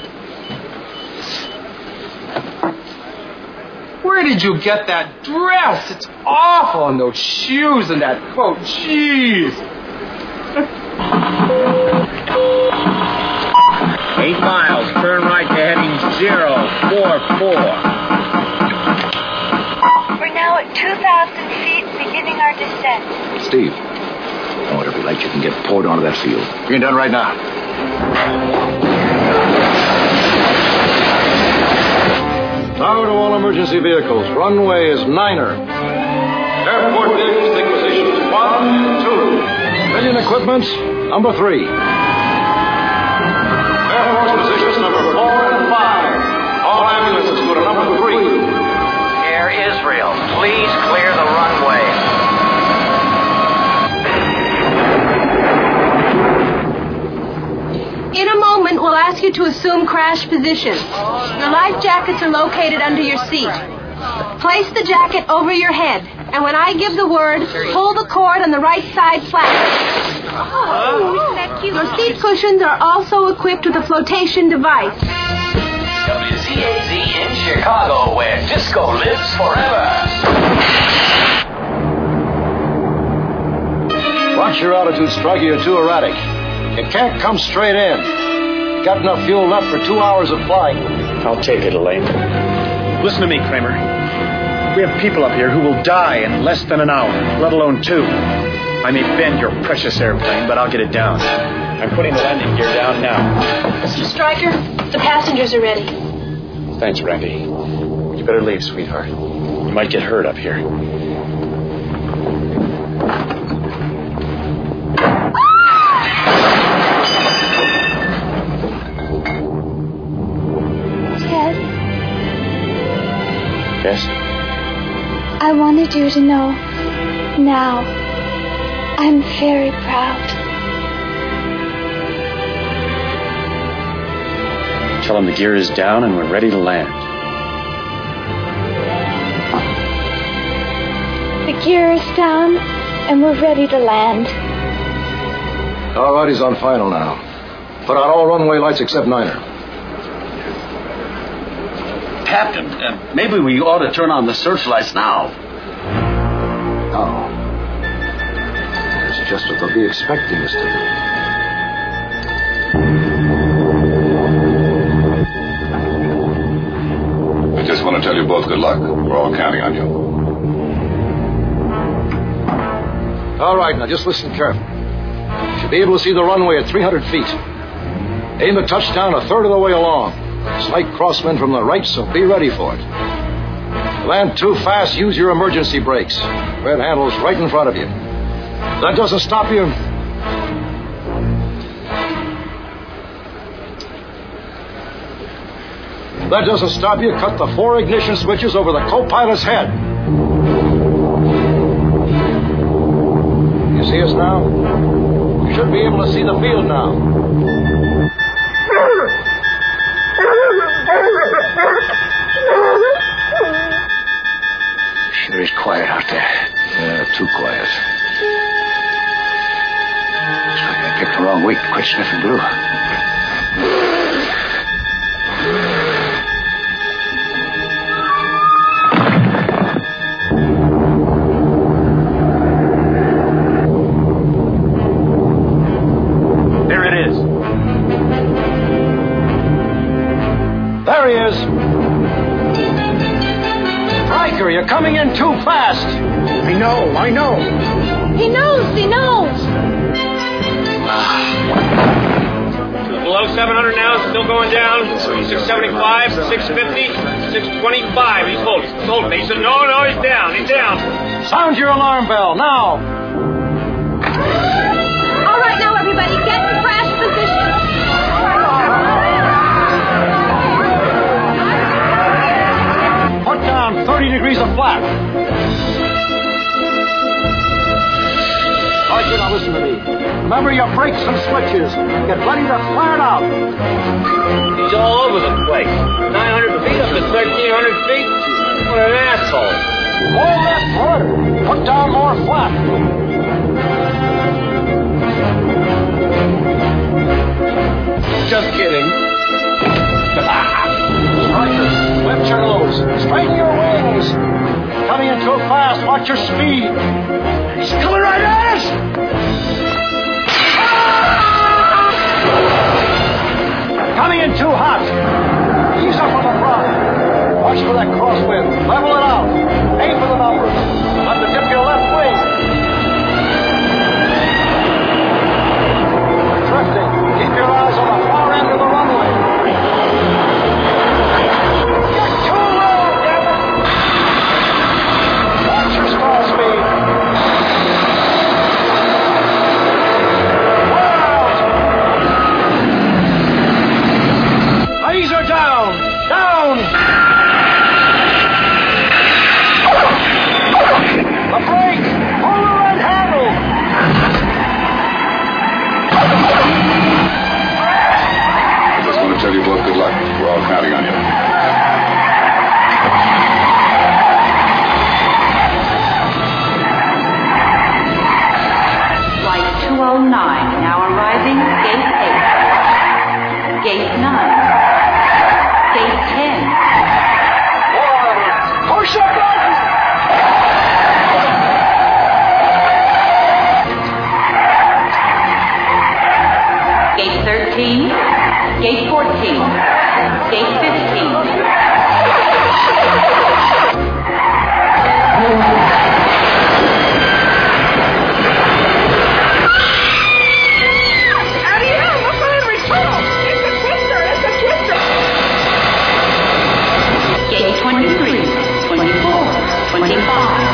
Where did you get that dress? It's awful. And those shoes and that coat. Jeez. 8 miles. Turn right to heading 044. We're now at 2,000 feet, beginning our descent. Steve, don't let it be late. You can get poured onto that field. Being done right now. Power to all emergency vehicles. Runway is Niner. Airport digs, take positions 1 and 2. Million equipment, number 3. Air Force positions number 4 and 5. All ambulances go to number 3. Air Israel, please clear the runway. In a moment, we'll ask you to assume crash position. Your life jackets are located under your seat. Place the jacket over your head, and when I give the word, pull the cord on the right side flat. Oh, isn't that cute? Your seat cushions are also equipped with a flotation device. WZAZ in Chicago, where disco lives forever. Watch your altitude, Stryker. You're too erratic. You can't come straight in. You got enough fuel left for 2 hours of flying. I'll take it, Elaine. Listen to me, Kramer. We have people up here who will die in less than an hour, let alone 2. I may bend your precious airplane, but I'll get it down. I'm putting the landing gear down now. Mr. Stryker, the passengers are ready. Thanks, Randy. You better leave, sweetheart. You might get hurt up here. Ted, Yes? I wanted you to know now I'm very proud. Tell him the gear is down and we're ready to land. The gear is down and we're ready to land. All right, he's on final now. Put out all runway lights except Niner. Captain, maybe we ought to turn on the searchlights now. No. That's just what they'll be expecting us to do. I just want to tell you both good luck. We're all counting on you. All right, now just listen carefully. You should be able to see the runway at 300 feet. Aim the touchdown a third of the way along. Slight crosswind from the right, so be ready for it. Land too fast, use your emergency brakes. Red handle's right in front of you. If that doesn't stop you... If that doesn't stop you, cut the 4 ignition switches over the co-pilot's head. You see us now? You should be able to see the field now. Sure is quiet out there. Yeah, too quiet. Looks like I picked the wrong week to quit sniffing glue. There he is. Stryker, you're coming in too fast. I know. He knows. Below 700 now, still going down. 675, 650, 625. He's holding. He said, no, he's down. Sound your alarm bell, now. All right, now, everybody, get in crash position. Put down 30 degrees of flap. Stryker, now listen to me. Remember Remember your brakes and switches. Get ready to flare it out. He's all over the place. 900 feet up to 1,300 feet. What an asshole. Hold that rudder. Put down more flap. Just kidding. Striker, lift your nose. Straighten your wings. Coming in too fast. Watch your speed. He's coming right at us. Coming in too hot. Ease up on the front. Watch for that crosswind. Level it out. Aim for the numbers. Let the dip your left wing. Drifting. Keep your eyes on the far end of the runway. You're too low, damn it. Watch your stall speed. Eyes are down. Down. The brake! Pull the right handle! I just want to tell you both good luck. We're all counting on you. Flight 209 now arriving gate 8. Gate 9. Gate 10. Push up! Gate 13, Gate 14, Gate 15. Ariel, no puede retorno. It's a twister, it's a twister. Gate 23, 24, 25.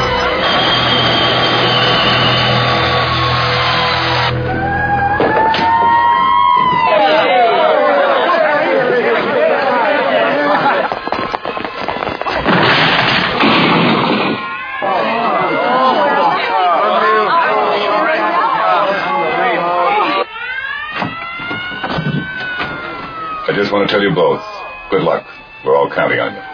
I just want to tell you both, good luck. We're all counting on you.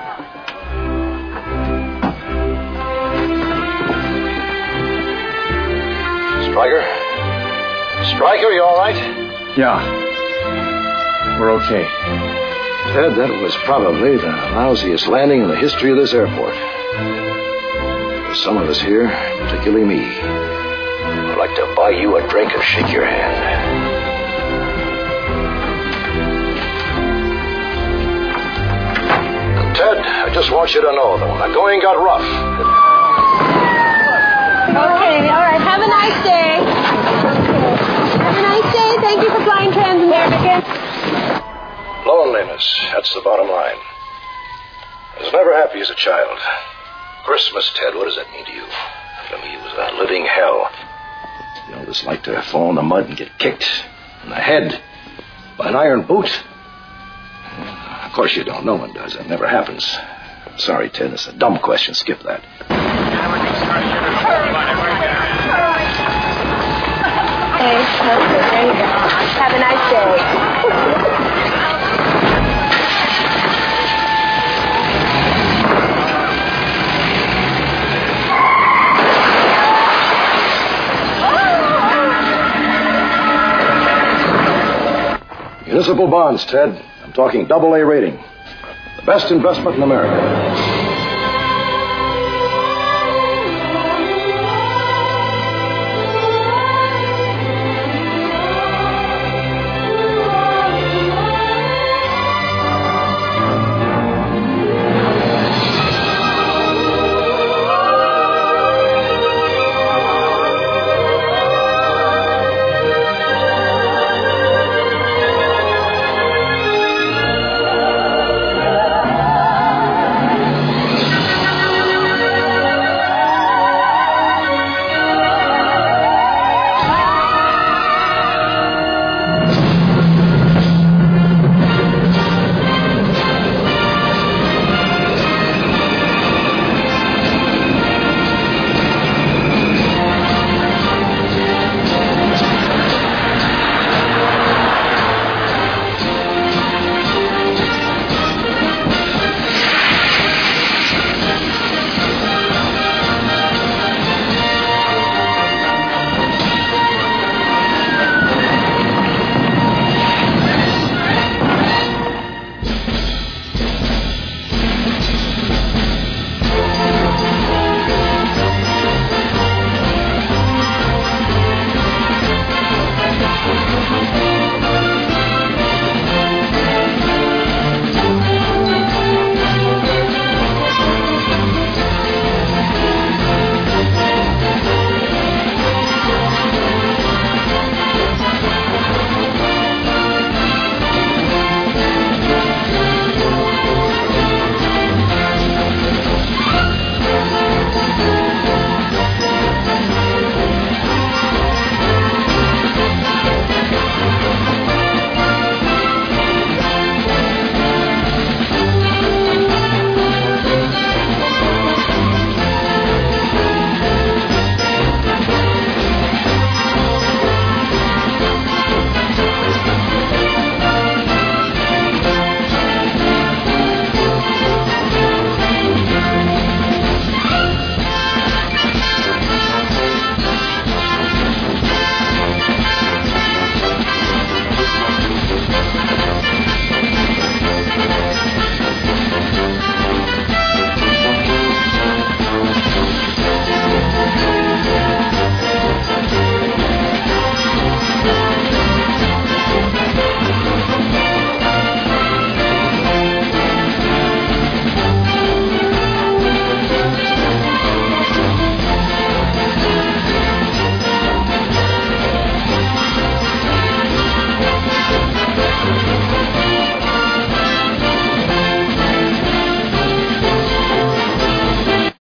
Striker? Striker, you all right? Yeah. We're okay. Ted, that was probably the lousiest landing in the history of this airport. For some of us here, particularly me, I'd like to buy you a drink and shake your hand. Ted, I just want you to know that when the going got rough... Okay, all right. Have a nice day. Have a nice day. Thank you for flying Trans-American. Loneliness, that's the bottom line. I was never happy as a child. Christmas, Ted, what does that mean to you? To me, it was a living hell. You know what it's like to fall in the mud and get kicked in the head by an iron boot? Of course, you don't. No one does. That never happens. Sorry, Ted. It's a dumb question. Skip that. Hey, there you go. Have a nice day. Municipal bonds, Ted. I'm talking AA rating. The best investment in America.